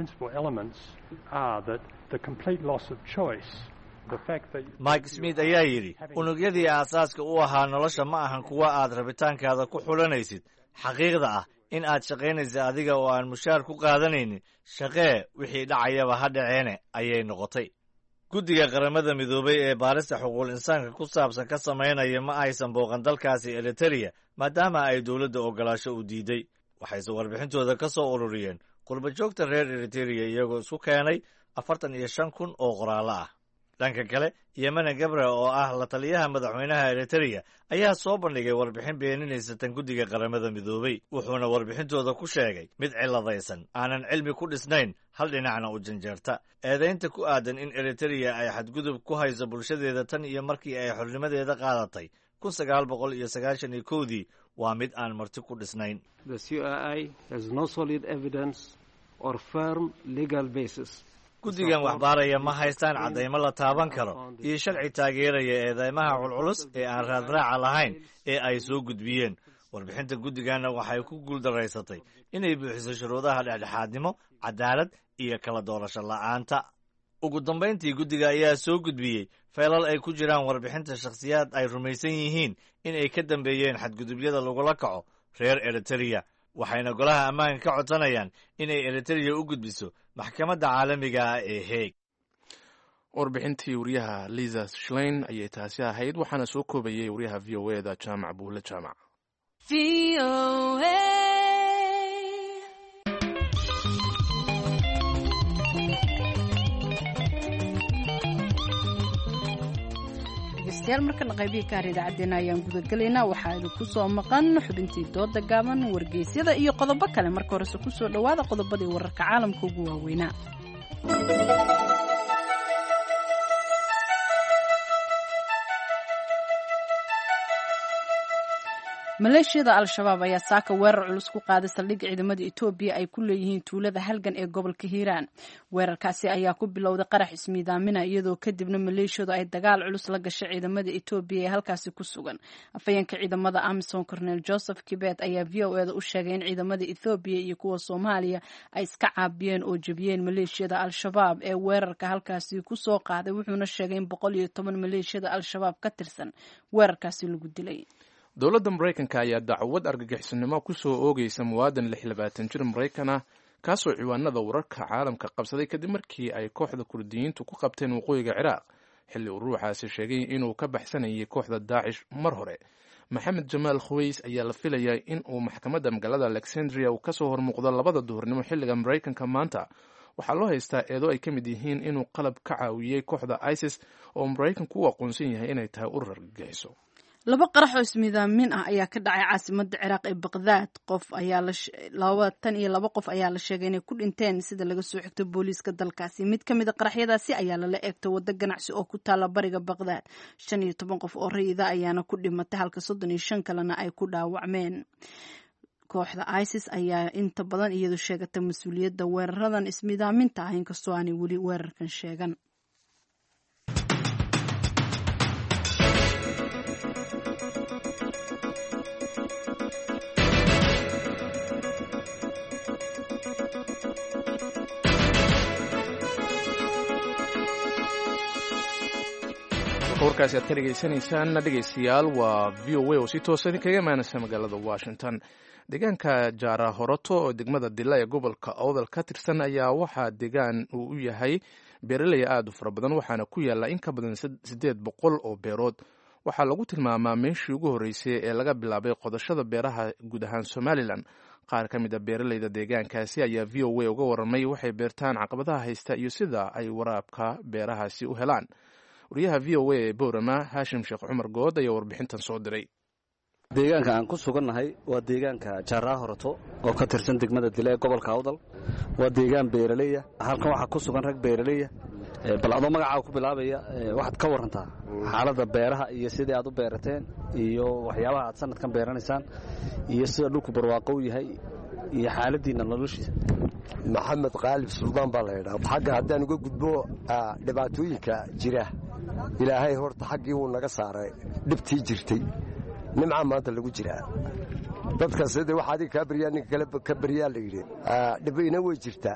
Mike Smith ayaa yidhi unugyadii aasaaska u ahaa nolosha ma ahan kuwa aad rabitaankaada ku xulanaysid. xaqiiqda ah in aad shaqaynaysa adiga oo aan mushaar ku qaadanaynin, shaqee wixii dhacayaba ha dhaceene ayay noqotay. guddiga qaramada midoobay ee baarista xuquuqul insaanka ku saabsan ka samaynaya ma aysan booqan dalkaasi Eritrea maadaama ay dowladda ogolaasho u diiday. waxayse warbixintooda ka soo ururiyeen qurbajoogta reer Eritrea iyagoo isku keenay 45,000 oo qoraallo ah. dhanka kale, Yemene Gabre oo ah la taliyaha madaxweynaha Eritrea ayaa soo bandhigay warbixin beeninaysa tan guddiga qaramada midoobay, wuxuuna warbixintooda ku sheegay mid ciladaysan, aanan cilmi ku dhisnayn, hal dhinacna u janjeerta. eedaynta ku aadan in Eritrea ay xadgudub ku hayso bulshadeeda tan iyo markii ay xornimadeeda qaadatay 1991 waa mid aan marti ku dhisnayn. The CII has no solid evidence or firm legal basis. guddigan waxbaaraya ma haystaan caddaymo la taaban karo iyo sharci taageeraya eedeymaha culculus ee aan raadraaca lahayn ee ay soo gudbiyeen. warbixinta guddiganna waxay ku guuldaraysatay inay buuxiso shuruudaha dhexdhexaadnimo, cadaalad iyo kala doorasho la'aanta. ugu dambayntii, guddiga ayaa soo gudbiyey feelal ay ku jiraan warbixinta shakhsiyaad ay rumaysan yihiin in ay ka dambeeyeen xadgudubyada lagula kaco reer Eritrea, waxayna golaha ammaanka ka codsanayaan inay Eritrea u gudbiso maxkamadda caalamiga ah ee Hague. warbixintii wariyaha Lisa Schlein ayay taasi ahayd, waxaana soo koobayay wariyaha VOA-da Jaamac Buule Jaamac. dhegeystayaal, markana qaybihii kaar idaacaddeenna ayaan gudagelaynaa. waxaa idinku soo maqan xubintii dooda gaaban, wargeysyada iyo qodobo kale. marka horese ku soo dhowaada qodobadii wararka caalamka ugu waaweynaa. maleeshiyada al-shabaab ayaa saaka weerar culus ku qaaday saldhig ciidamada etoobiya ay ku leeyihiin tuulada halgan ee gobolka hiiraan weerarkaasi ayaa ku bilowday qarax ismiidaamina iyadoo kadibna maleeshiyadu ay dagaal culus la gashay ciidamada etoobiya ee halkaasi ku sugan afhayeenka ciidamada amisom cornel joseph kibet ayaa v o eda u sheegay in ciidamada ethoobiya iyo kuwa soomaaliya ay iska caabiyeen oo jebiyeen maleeshiyada al-shabaab ee weerarka halkaasi kusoo qaaday wuxuuna sheegay in 110 maleeshiyada al-shabaab ka tirsan weerarkaasi lagu dilay dowladda maraykanka ayaa dacwad argagixisnimo ku soo oogaysa muwaadan 26 jir maraykan ah kaasoo ciwaanada wararka caalamka qabsaday kadib markii ay kooxda kurdiyiintu ku qabteen waqooyiga ciraaq xilli uu ruuxaasi sheegay inuu ka baxsanayay kooxda daacish mar hore maxamed jamaal khuways ayaa la filayaa in uu maxkamadda magaalada alexandria uu kasoo hormuuqdo 2 duhurnimo xilliga maraykanka maanta waxaa loo haystaa eedo ay ka mid yihiin inuu qalab ka caawiyey kooxda isis oo maraykanku u aqoonsan yahay inay tahay urur argagixiso 2 qarax oo ismiidaamin ah ayaa ka dhacay caasimada ciraaq ee Baghdad 22 qof ayaa la sheegay inay ku dhinteen sida laga soo xigtay booliiska dalkaasi mid ka mid ah qaraxyadaasi ayaa la eegtay wada ganacsi oo ku taala bariga Baghdad 15 qof oo rayida ayaana ku dhimatay halka 35 kalena ay ku dhaawacmeen kooxda ISIS ayaa inta badan iyadu sheegatay mas'uuliyadda weeraradan ismiidaaminta ah inkastoo aanay weli weerarkan sheegan warkaasi aad ka dhegaysanaysaan dhegaystayaal waa v o a oo si toosa idinkaga imaanaysa magaalada washington deegaanka jaara horoto oo degmada dila ee gobolka awdal ka tirsan ayaa waxaa deegaan uu u yahay beeraley aad u fara badan waxaana ku yaala in ka badan 800 oo beerood waxaa lagu tilmaamaa meeshii ugu horreysay ee laga bilaabay qodashada beeraha guud ahaan somalilan qaar ka mid a beeraleyda deegaankaasi ayaa v o a uga warramay waxay beertaan caqabadaha haysta iyo sida ay waraabka beerahaasi u helaan wariyaha v o a ee boorama haashim sheekh cumar good ayaa warbixintan soo diray deegaanka aan ku sugannahay waa deegaanka jaaraa horoto oo ka tirsan degmada dila ee gobolka awdal waa deegaan beeraleya halkan waxaa ku sugan rag beeraleya bal adoo magacaaga ku bilaabaya waxaad ka warantaa xaaladda beeraha iyo sidii aad u beerateen iyo waxyaabaha aad sanadkan beeranaysaan iyo sida dhulku barwaaqo u yahay iyo xaaladiinna noloshiisa maxamed qaalib suldaan baa la yidhaha xagga haddaan uga gudbo dhibaatooyinka jira ilaahay horta xaggii wuu naga saaray dhibtii jirtay nimca maanta lagu jiraa dadka sida waxa adiga kaa baryaa ninka kale ka baryaa la yidhi dhibina way jirtaa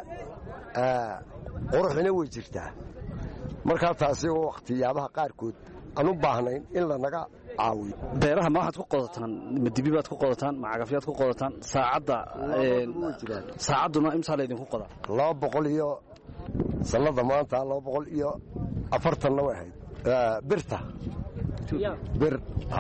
quruxina way jirtaa markaa taasi oo waqtiyaabaha qaarkood aan u baahnayn in lanaga caawiyo beeraha ma waxaad ku qodataan ma dibi baad ku qodataan ma cagafyaad ku qodataan saacadduna imsaa laydinku qodaa 200 iyo sannada maanta 240 way ahayd birta bir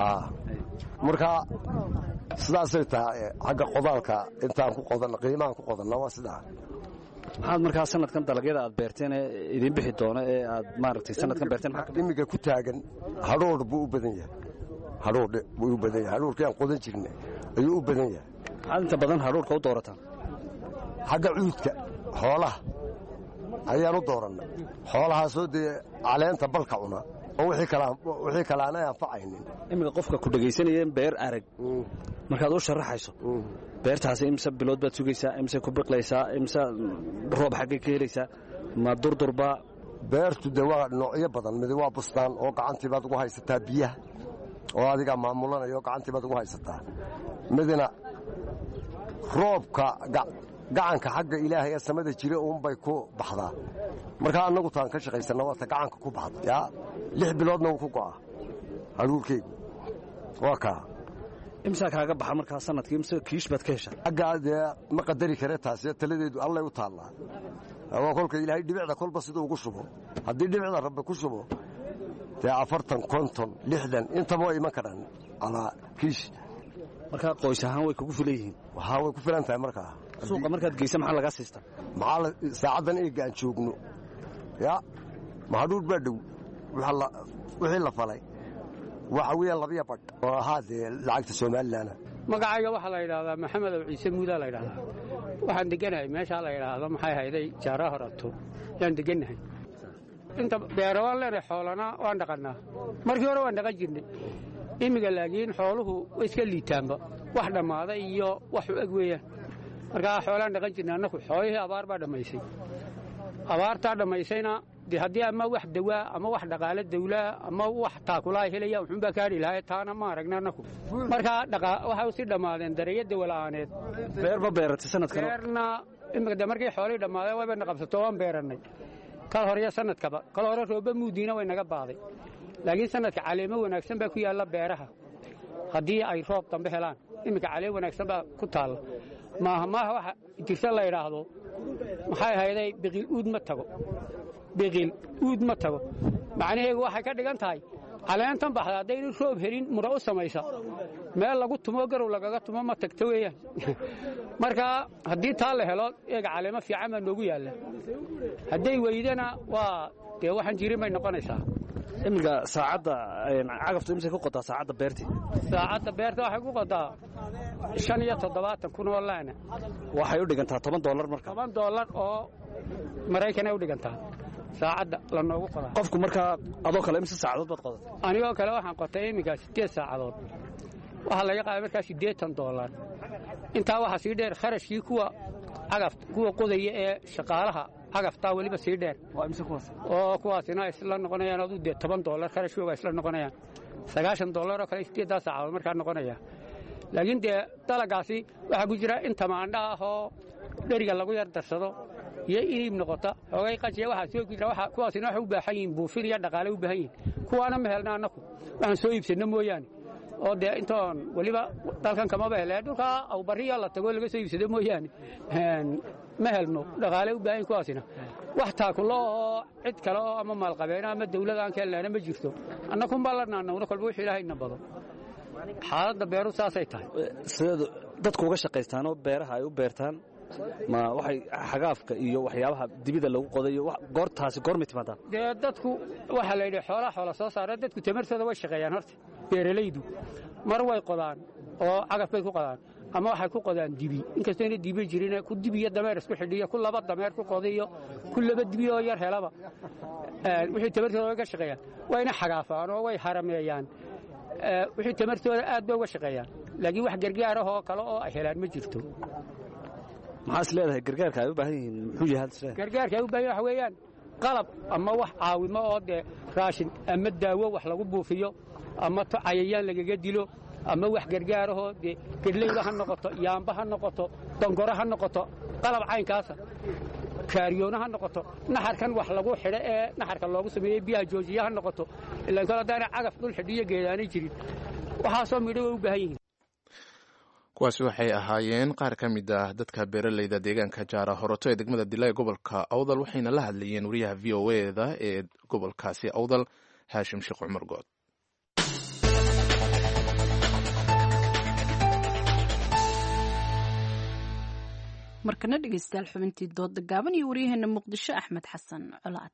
markaa sidaasay tahay xagga qodaalka intaan ku qodanna qiimahan ku qodanna waa sidaa maxaad markaa sanadkan dalagyada aad beerteen ee idin bixi doono ee aad maaragtay sanadkan beerteen imiga ku taagan hadhoodh buu u badan yahay hadhoodh buu u badan yahay hadhoodhkii aan qodan jirnay ayuu u badan yahay maxaad inta badan hadhoodhka u doorataan xagga cuudka xoolaha ayaan u doorannay xoolahaasoo dee caleenta balka cuna oo wixii kale aanay anfacaynin imiga qofka ku dhegaysanayeen beer arag markaad u sharaxayso beertaasi imse bilood baad sugaysaa imse ku biqlaysaa imse roob xaggay ka helaysaa ma durdurba beertu dee waa noocyo badan mid waa bustaan oo gacantii baad ugu haysataa biyaha oo adigaa maamulanaya oo gacantii baad ugu haysataa midna roobka gacanka xagga ilaahay ee samada jira uunbay ku baxdaa markaa annagu taan ka shaqaysanna waata gacanka ku baxda yaa 6 biloodna wuu ku go'a haluurkeygu waa kaa imsaa kaaga baxa markaa sanadkii imse kiish baad ka heshaa xaggaa dee ma qadari kare taasi taladeedu allay u taallaa waa kolka ilaahay dhibicda kolba siduu ugu shubo haddii dhibicda rabbi ku shubo dee 40 50 60 intaba way iman karaan alaa kiish markaa qoys ahaan way kugu filan yihiin waxaa way ku filan tahay markaa suuqa markaad geysa maxaa lagaa siistaa maxaa saacaddan eega aan joogno ya mahadhuur baa dhow wixii la falay waxa weeyaan 2 badh oo ahaa dee lacagta somalilan magacayga waxaa la yidhaahdaa maxamed ow ciise muudaa la yidhahdaa waxaan deganahay meeshaa la yidhaahdo maxay hayday jaaraa horato yaan degannahay inta beero waan leenahay xoolana waan dhaqannaa markii hore waan dhaqan jirnay imiga laakiin xooluhu way iska liitaanba wax dhammaaday iyo wax u eg weeyaan markaa xoolaan dhaqan jirna annagu xoolihii abaar baa dhammaysay abaartaa dhammaysayna dee haddii ama wax dawaa ama wax dhaqaale dawlaa ama wax taakulaa helaya wuxuunbaa kaadhi lahay taana ma aragna annagu markaa waxay usii dhammaadeen dareeyo dawala'aaneed beerba beeratay sanadkan beerna imika de markii xoolihii dhammaadeen waybayna qabsato waan beerannay kal hore iyo sanadkaba kal hore rooba muudiina way naga baaday laakiin sanadka caleemo wanaagsan baa ku yaalla beeraha haddii ay roob dambe helaan iminka caleem wanaagsan baa ku taalla maaha waxa jirta la yidhaahdo maxay hayday biqil uud ma tago macnaheegu waxay ka dhigan tahay caleentan baxda haddaynu roob helin mura u samaysa meel lagu tumo garow lagaga tumo ma tagto weeyaan marka haddii taa la helo eega caleemo fiican baa noogu yaalla hadday weydana waa dee waxaan jirin bay noqonaysaa iminka saacadda cagaftu imse ku qodaa saacadda beertii saacadda beerta waxay ku qodaa 75,000 oo laana waxay u dhigantaa $10 marka $10 oo Maraykan ay u dhigantaa saacadda la noogu qodaa qofku marka adoo kale imse saacadood baad qodatay anigoo kale waxaan qotay iminka 8 saacadood waxa laga qaaday markaa $80 intaa waxa sii dheer kharashkii kuwa qodaya ee shaqaalaha cagaftaa weliba sii dheer oo kuwaasina isla noqonayaan adu dee $10 kharashkooga isla noqonayaan $90 oo kale 8 saacadood markaa noqonaya laakiin dee dalagaasi waxaa ku jira in tamaandha ah oo dheriga lagu yar darsado iyo iib noqota xoogay qajiya waxaa soo jira kuwaasina waxay u baahan yihiin buufin iyo dhaqaale u baahan yihiin kuwaana ma helna annagu waxaan soo iibsanno mooyaane oo dee intoon weliba dalkan kamaba hele dhulka awbariya la tago laga soo iibsado mooyaane ma helno dhaqaale u baahan kuwaasina wax taakulo oo cid kale oo ama maalqabeena ama dawlad aan ka helnaana ma jirto annagunbaa la naanawna kolba wixii ilaahayna bado xaaladda beeru saasay tahay sideed dadku uga shaqaystaanoo beeraha ay u beertaan ma waxay xagaafka iyo waxyaabaha dibida lagu qodayo goortaasi goormay timaadaa dee dadku waxaa la yidhi xoola soo saara dadku tamartooda way shaqeeyaan horta beeralaydu mar way qodaan oo cagaf bay ku qodaan ama waxay ku qodaan dibi inkastoo inay dibi jirin ku dibiyo dameer isku xidhiyo ku laba dameer ku qodiyo ku laba dibi oo yar helaba wixii tamartooda way ka shaqeeyaan wayna xagaafaan oo way harameeyaan wixii tamartooda aad bay uga shaqeeyaan laakiin wax gargaar ah oo kale oo ay helaan ma jirto maxaa is leedahay gargaarka ay u baahan yihiin muxuu yahay gargaarka ay u baahan waxa weeyaan qalab ama wax caawimo oo dee raashin ama daawo wax lagu buufiyo ama to cayayaan lagaga dilo ama wax gargaar ahoo dee gedleyda ha noqoto yaamba ha noqoto dongoro ha noqoto qalab caynkaasa kaariyoona ha noqoto naxarkan wax lagu xidho ee naxarka loogu sameeyey biyaha joojiya ha noqoto ilaan kale haddaanay cagaf dhul xidhiyo geedaanay jirin waxaasoo midho way u baahan yihiin kuwaasi waxay ahaayeen qaar ka mid ah dadka beeralayda deegaanka jaara horoto ee degmada dila ee gobolka awdal waxayna la hadlayeen wariyaha v o eda ee gobolkaasi awdal haashim sheekh cumar good markana dhegeystayaal xubintii dooda gaaban iyo waryaheena muqdisho axmed xasan colaad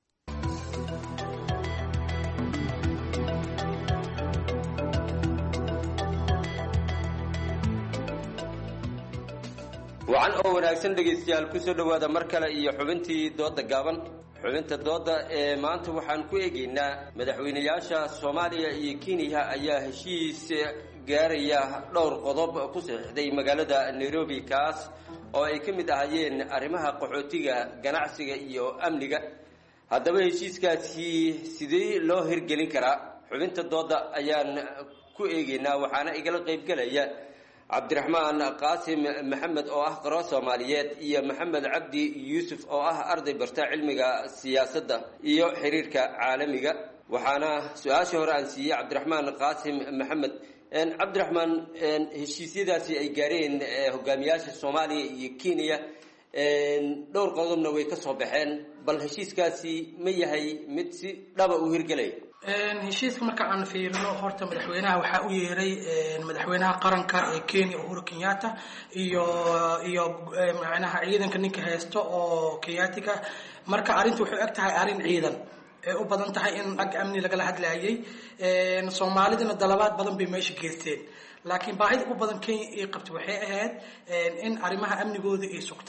wacan oo wanaagsan dhegaystayaal ku soo dhowaada mar kale iyo xubintii dooda gaaban xubinta dooda ee maanta waxaan ku eegaynaa madaxweynayaasha Soomaaliya iyo Kenya ayaa heshiis gaaraya dhowr qodob ku saxiixday magaalada Nairobi kaas oo ay ka mid ahaayeen arrimaha qaxootiga ganacsiga iyo amniga haddaba heshiiskaasi sidee loo hirgelin karaa xubinta dooda ayaan ku eegaynaa waxaana igala qayb galaya cabdiraxmaan qaasim maxamed oo ah qaro Soomaaliyeed iyo maxamed cabdi yuusuf oo ah arday barta cilmiga siyaasadda iyo xiriirka caalamiga waxaana su-aasha hore aan siiyey cabdiraxmaan qaasim maxamed cabdiraxmaan heshiisyadaasi ay gaareen hogaamiyaasha Soomaaliya iyo Kenya dhowr qodobna way ka soo baxeen bal heshiiskaasi ma yahay mid si dhaba u hirgelay heshiiska marka aan fiirino horta madaxweynaha waxa uu yeeray madaxweynaha qaranka ee Kenya Uhuru Kenyatta iyo macnaha ciidanka ninka haysto oo Kenyatta marka arintu wuxuu ag tahay arin ciidan u badan tahay in ag amni laga hadlayay Soomaalidana dalabaad badan bay meesha geysteen laakiin baahida ugu badan Kenya ay qabto waxay ahayd in arrimaha amnigooda ay sugtaan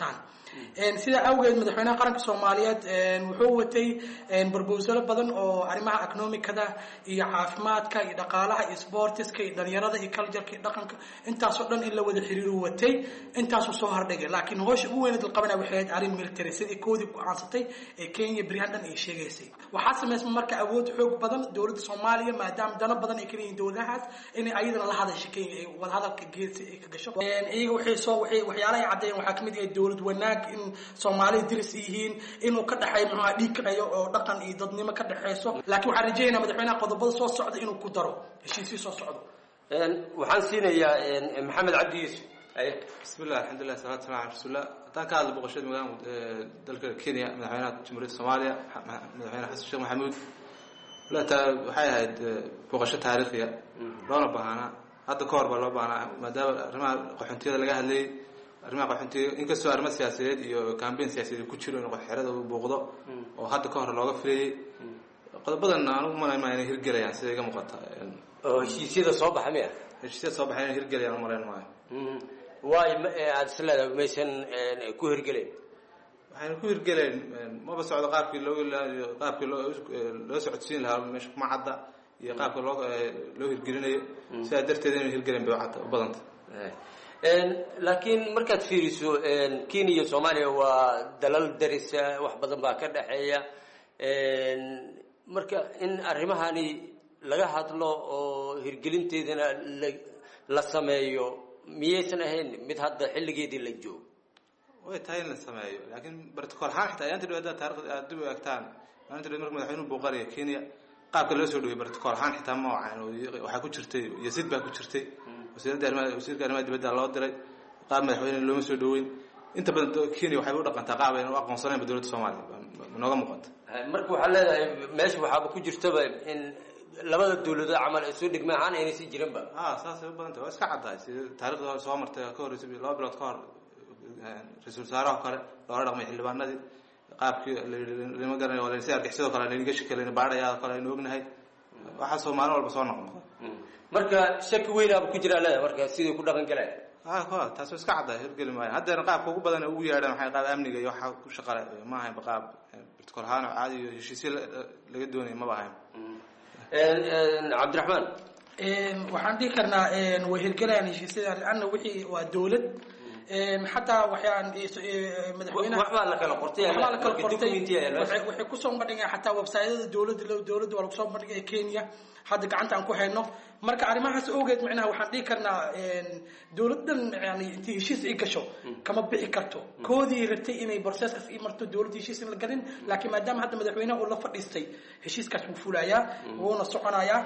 sida awgeed madaxweynaha qaranka Soomaaliyeed wuxuu watay proposal badan oo arrimaha economicada iyo caafimaadka iyo dhaqaalaha iyo sportiska iyo dhalinyarada iyo culture-ka iyo dhaqanka intaas oo dhan in la wada xiriiro watay intaas oo soo hordhigay laakiin hoosh ugu weyn ee qabanay waxay ahayd arrin military sidii koodii ku aansatay ee Kenya Briandan ay sheegaysay waxa sameysay marka awood xoog badan dawladda Soomaaliya maadaama dana badan ay ka leeyihiin dawladahaas in ayadana la hadasho Kenya ay wada hadalka geesi ay ka gasho iyaga waxyaalaha ay cadeeyeen waxa kamid ah dawlad wanaag in Soomaaliya diris yihiin inuu ka dhaxay maxaa dhiig kacayo oo dhaqan iyo dadnimo ka dhaxayso laakiin waxaan rajaynayaa madaxweynaha qodobada soo socda inuu ku daro heshiisyo soo socdo waxaan siinayaa Maxamed Cabdi Yuusuf bismillah alxamdulillah salaatu ala rasuulillah haddaan ka hadlo boqoshada magaalada dalka Kenya madaxweynaha jamhuuriyadda Soomaaliya madaxweyne Xasan Sheekh Maxamuud waxay ahayd boqosho taariikhiya loona baahana hadda ka hor baa loo baahnaa maadaama arrimaha qaxoontiyada laga hadlayay arrimaha qaxoontiyada inkastoo arrimo siyaasadeed iyo campaign siyaasadeed ku jiro in xerada uu booqdo oo hadda ka hor looga filayay qodobadan anigu malaynaa inay hirgelayaan sida iga muuqata oo heshiisyada soo baxay miya heshiisyada soo baxay inay hirgelayaan u malayn maayo waay aad isleeda maysan ku hirgelayn waxayna ku hirgeleen maba socdo qaabkii loo socodsiin lahaa meesha kuma cadda iyo qaabka loo hirgelinayo sidaa darteed inay hirgeleen bay u badanta laakiin markaad fiiriso Kenya iyo Soomaaliya waa dalal daris wax badan baa ka dhaxeeya marka in arrimahani laga hadlo oo hirgelinteedana la sameeyo miyaysan ahayn mid hadda xilligeedii la joogo way tahay in la sameeyo laakiin protocol ahaan xitaa ayaanta dhawada taariikhda aad dib u eegtaan maanta marka madaxweynuhu booqanaya Kenya qaabka loo soo dhaweeyay protocol ahaan xitaa ma wacan waxa ku jirtay Yazid baa ku jirtay wasiirka arrimaha dibadda loo diray qaab madaxweyne looma soo dhaweyn inta badan Kenya waxay u dhaqantaa qaab ay u aqoonsanayeen dawladda Soomaaliya nooga muuqata marka waxa leedahay meesha waxa ku jirtaba in labada dawladood camal ay soo dhigmaan aan inay si jirin ba saas ay u badan tahay waa iska cadahay sida taariikhda soo martay ka hor laba bilood ka hor rasuul saaraha kale loo dhaqmay xildhibaanadii qaabkii lama garanayo wala si argixisada kale laga shaqeeyay baadhayaa kale aynu ognahay waxa Soomaali walba soo noqon marka shaki weyn aad ku jira leedahay marka sidii ku dhaqan galay taas iska cadahay hirgelin maayo haddana qaabka ugu badan ugu yeedhaan waxay qaab amniga iyo waxa ku shaqalay ma ahayn qaab protocol ahaan caadi iyo heshiisyo laga doonay ma ahayn Cabdiraxmaan waxaan dhihi karnaa way hirgelayaan heshiisyada anna wixii waa dawlad حتى وحيان مدحوينها وحبا لك القرطية waxay ku soo bandhigeen xataa website-yada dawladda wala ku soo bandhigay Kenya hadda gacanta aan ku hayno marka arimahaas ogeed macnaha waxaan dhigi karnaa dawladdan yani intii heshiis ay gasho kama bixi karto koodii ratay inay process-kaas ay marto dawladda heshiis la galin laakiin maadaama hadda madaxweynaha uu la fadhiistay heshiiskaas wuu fulayaa wuuna soconayaa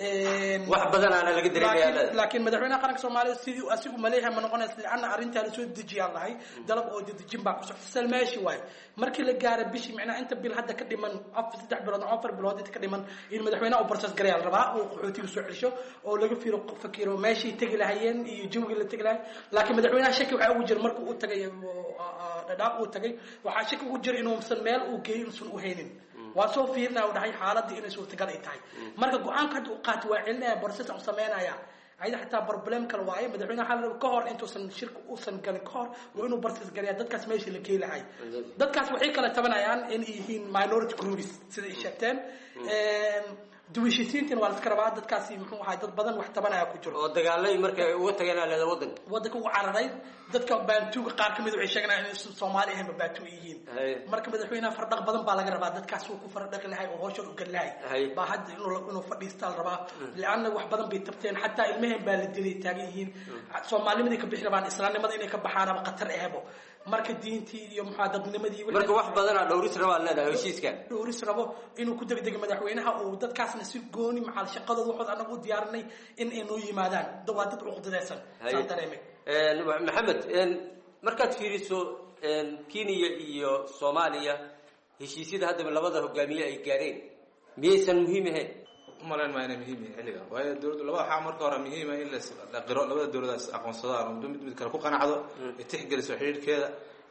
wax badan aan laga dareemayaa laakiin madaxweynaha qaranka Soomaaliya sidii asigu maleeyahay ma noqonaysa la'aana arinta soo dejiyaan lahay dalab oo dejin baa ku socda salmaashi waay markii la gaaro bishii macnaha inta bil hadda ka dhiman 3 bilood 4 bilood inta ka dhiman in madaxweynaha uu process gareeyay rabaa oo qaxootiga soo celiyo oo laga fakiro meeshii tagi lahaayeen iyo jawiga la tagi lahaay laakiin madaxweynaha shaki waxa ugu jir markuu u tagay dhadhaab uu tagay waxa shaki ugu jir inuu san meel uu geeyo inuu u haynin waa soo fiirnaa u dhahay xaaladii inay suurtagal ay tahay marka go'aanka uu qaato waa cilmiga process uu sameeynaya ayda xataa problem kale waaye madaxweynaha xalal ka hor intuusan shirku uusan galin ka hor waa inuu process gareeyo dadkaas meeshii la geelahay dadkaas waxay kala tabanayaan in yihiin minority groups sida ay sheegteen duwishisiintiin waa la iska rabaa dadkaasi muxuu ahaa dad badan wax tabanaya ku jiro oo dagaalay markay uga tageen leedahay wadanka ugu cararay dadka baantuuga qaar kamid waxay sheeganayaan in Soomaali ay baantu yihiin marka madaxweynaha fardaq badan baa laga rabaa dadkaas uu ku fardaq lahay oo hooshooda u galahay baa hadda inuu fadhiistaa la rabaa laana wax badan bay tabteen xataa ilmaheen baa la dilay taagan yihiin Soomaalinimadii ka bixi rabaan islaamnimada inay ka baxaan ama qatar ahbo marka diintii iyo muxaadadnimadii marka wax badan ah dhowris raba leedahay heshiiskan dhowris rabo inuu ku degdeg madaxweynaha oo dadkaasna si gooni macal shaqadooda waxood anagu diyaarinay in ay noo yimaadaan dawladda uqdadaysan saan dareemay maxamed markaad fiiriso Kenya iyo Soomaaliya heshiisyada hadda labada hogaamiye ay gaareen miyaysan muhiim ahayn malan ma inay muhiim yihiin xilligan waayo dawladda labada waxa marka hore muhiim ah in la qiro labada dawladaas aqoonsadaan oo mid kale ku qanacdo tixgeliso xiriirkeeda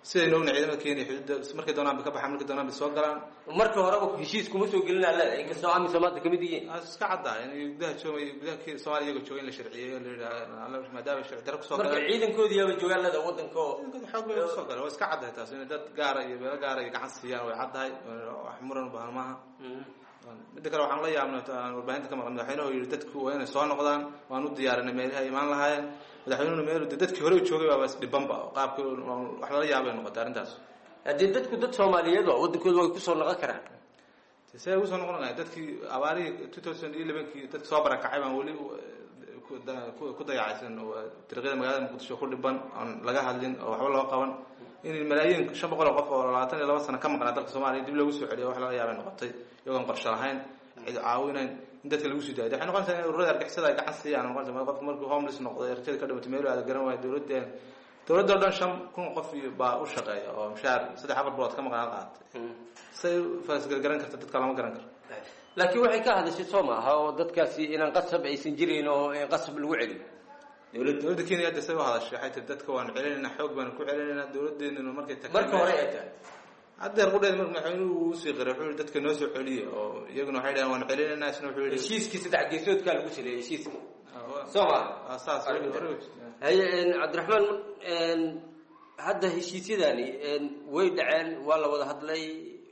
sidaynu ognahay ciidamada Kenya xuduudda markay doonaan ka baxaan markay doonaan soo galaan marka hore heshiis kuma soo gelinaa la inkastoo amisom hadda kamid yihiin iska cadda in gudaha joogay gudaha Soomaaliya iyaga joogay in la sharciyeeyo maadaama sharci darro ku soo galeen marka ciidankoodii aba joogaan lada wadanka oo xoog bay soo galeen waa iska cadda taas in dad gaar ah iyo beelo gaar ah gacan siiyaan way caddahay wax muran u baahan maaha mid kale waxaan la yaabnaa warbaahinta ka maqan madaxweynuhu yiri dadku waa inay soo noqdaan waan u diyaarinay meelaha imaan lahaayeen madaxweynuhu meel dadkii hore u joogay waa bas dhibanba qaabka wax la yaabay noqotay arrintaas hadii dadku dad Soomaaliyeed oo wadankooda way ku soo noqon karaan say u soo noqonayaan dadkii abaari 2011kii dadka soo barakacay baan wali ku dayacaysan oo tirqada magaalada Muqdisho ku dhiban aan laga hadlin oo waxba loo qaban in malaayiin 500 qof oo 22 sano ka maqnaa dalka Soomaaliya dib loogu soo celiyo wax laga yaabay noqotay iyagoon qorshe lahayn cid caawinayn in dadka lagu sii daayo waxay noqonaysaa in ururada argixisada ay gacan siiyaan noqonaysaa qofka markuu homeless noqdo rajada ka dhamatay meel aad garan waay dawladda dhan 5,000 qof baa u shaqeeya oo mushaar 3-4 bilood ka maqnaa qaatay say faas garan karta dadka lama garan karo laakiin waxay ka hadashay Soomaaliya oo dadkaasi inaan qasab aysan jirin oo in qasab lagu celiyo dawladda Kenya hadda say u hadashay waxay tahay dadka waan celinayna xoog baan ku celinayna dawladdeena markay tagtay marka hore ay tahay hadda qudheed madaxweynuhu uu sii qiray wuxuu dadka noo soo celiyo oo iyaguna waxay dhahaan waan celinayna isna wuxuu yiri heshiiskii saddex geesoodka lagu jiray heshiiska Soomaaliya asaas hay Cabdiraxmaan hadda heshiisyadani way dhaceen waa la wada hadlay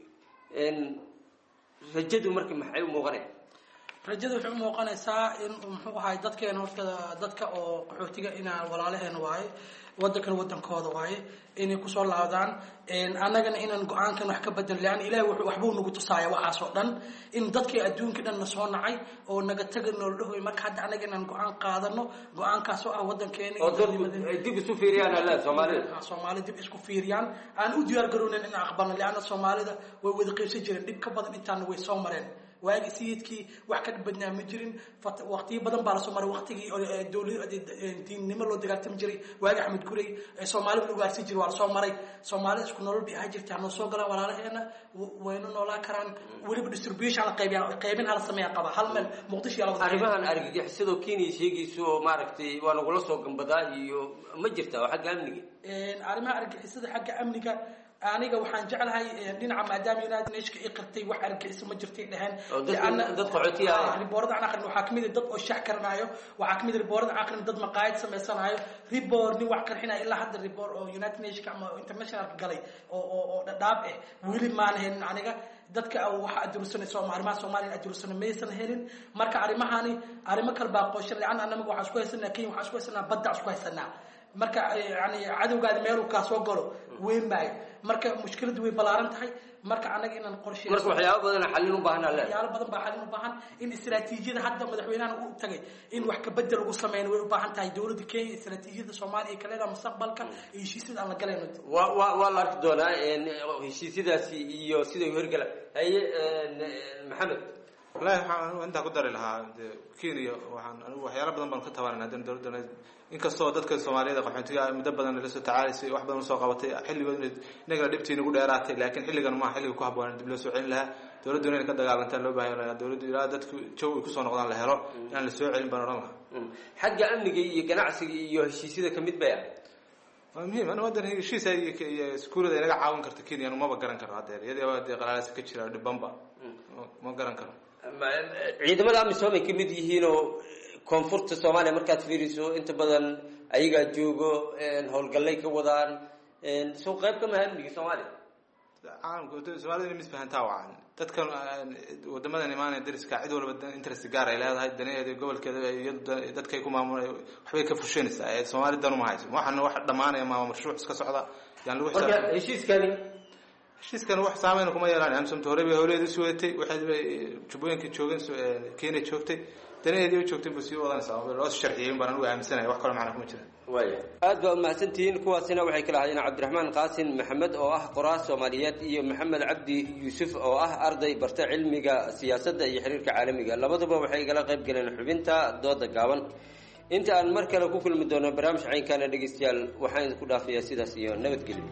rajadu markii maxay u muuqanaysaa rajadu waxay u muuqanaysaa in muxuu ahay dadkeena horta dadka oo qaxootiga inaan walaalaheen waaye wadankan wadankooda waaye inay ku soo laabdaan annagana inaan go'aankan wax ka bedel la'aan ilaahay wuxuu waxba nagu tusaaya waxaas oo dhan in dadkii adduunka dhan soo nacay oo naga tagay nool dhahoy marka hadda annaga inaan go'aan qaadano go'aankaas oo ah wadankeena dib isu fiiriyaan alla Soomaalida dib isku fiiriyaan aan u diyaar garoonin in aqbalno la'aan Soomaalida way wada qaybsan jireen dib ka badan intaan way soo mareen waagi sayidkii wax ka badnaa ma jirin waqtiyo badan baa la soo maray waqtigii dawladda diinnimo loo dagaaltami jiray waagi Axmed Gurey Soomaalidu lagu gaarsiin jiray waa la soo maray Soomaalida isku nolol bi ahaa jirtay aan soo galaan walaalaheena wayna noolaa karaan waliba distribution la qaybin hal sameeya qaba hal meel Muqdisho la wada arrimahan argagixisada Kenya sheegayso maaragtay waa nagu la soo gambadaa iyo ma jirta xagga amniga arrimaha argagixisada xagga amniga aniga waxaan jeclahay dhinaca maadaama United Nations ay qirtay wax argagixis ma jirtay dhahan dad qaxootiga riboorada aan aqrin waxa kamid dad oo shax karnaayo waxa kamid riboorada aan aqrin dad maqaayad sameysanayo riboor ni wax qarxinay ilaa hadda riboor oo United Nations ama international galay oo dhadhaab ah wili maanayn aniga dadka waxa adruusanay Soomaaliya adruusanay meesan helin marka arrimahani arrimo kala baa qooshan la'aan anaga waxa isku haysanaa Kenya waxa isku haysanaa badda isku haysanaa marka yani cadawgaada meel uu ka soo galo weyn baay marka mushkiladu way balaaran tahay marka anaga inaan qorsheeyo marka waxyaabo badan xalin u baahan la waxyaabo badan baa xalin u baahan in istiraatiijiyada hadda madaxweynaha uu tagay in wax ka bedel ugu sameeyo way u baahan tahay dawladda Kenya istiraatiijiyada Soomaaliya kale mustaqbalka iyo heshiisyada aan la galayno waa la arki doonaa heshiisyadaasi iyo sida ay horgala hay Maxamed والله waxaan inta ku dari lahaa Kenya waxaan anigu waxyaalo badan baan ka tabanaa dawladda inkastoo dadka Soomaaliyeed qaxootiga muddo badan la soo tacaalisay wax badan soo qabatay xilligood inaga dhibtiin ugu dheeraatay laakiin xilligan ma xilliga ku haboon dib loo soo celin lahaa dawladdu inay ka dagaalantaan loo baahan yahay dawladdu ilaa dadku jawi ku soo noqdaan la helo in la soo celin baan oran lahaa xagga amniga iyo ganacsiga iyo heshiisyada kamid baa muhiim ana wadan heshiis ay iskuulada inaga caawin karta Kenya ma ba garan karo hadda iyadoo qalaas ka jira dhibanba ma garan karo ciidamada amisom ay kamid yihiin oo koonfurta Soomaaliya markaad fiiriso inta badan ayaga joogo howlgalay ka wadaan soo qayb ka mahamniga Soomaaliya caalamka Soomaaliya ma isfahantaa waan dadkan wadamadan imaanay dariska cid walba interest gaar ay leedahay daneeyadeeda gobolkeeda dadka ay ku maamulaan waxbay ka fushanaysaa Soomaaliya dan uma hayso waxana wax dhamaanaya ma mashruuc iska socda yaan lagu xisaabtay heshiiskan wax saameyn kuma yeelan amsom toorebe hawleed isu weetay waxay jubooyinka joogeen Kenya joogtay daneeyadeeda joogtay buu sii wadanaysaa loo sharciyeyn baan anigu aaminsanahay wax kale macna kuma jiraan way aad baa mahadsantihiin kuwaasina waxay kala hayeen Cabdiraxmaan Qaasin Maxamed oo ah qoraas Soomaaliyeed iyo Maxamed Cabdi Yuusuf oo ah arday barta cilmiga siyaasadda iyo xiriirka caalamiga labaduba waxay kala qayb galeen xubinta dooda gaaban inta aan mar kale ku kulmi doono barnaamij caynkaana dhageystayaal waxaan ku dhaafayaa sidaas iyo nabadgelyo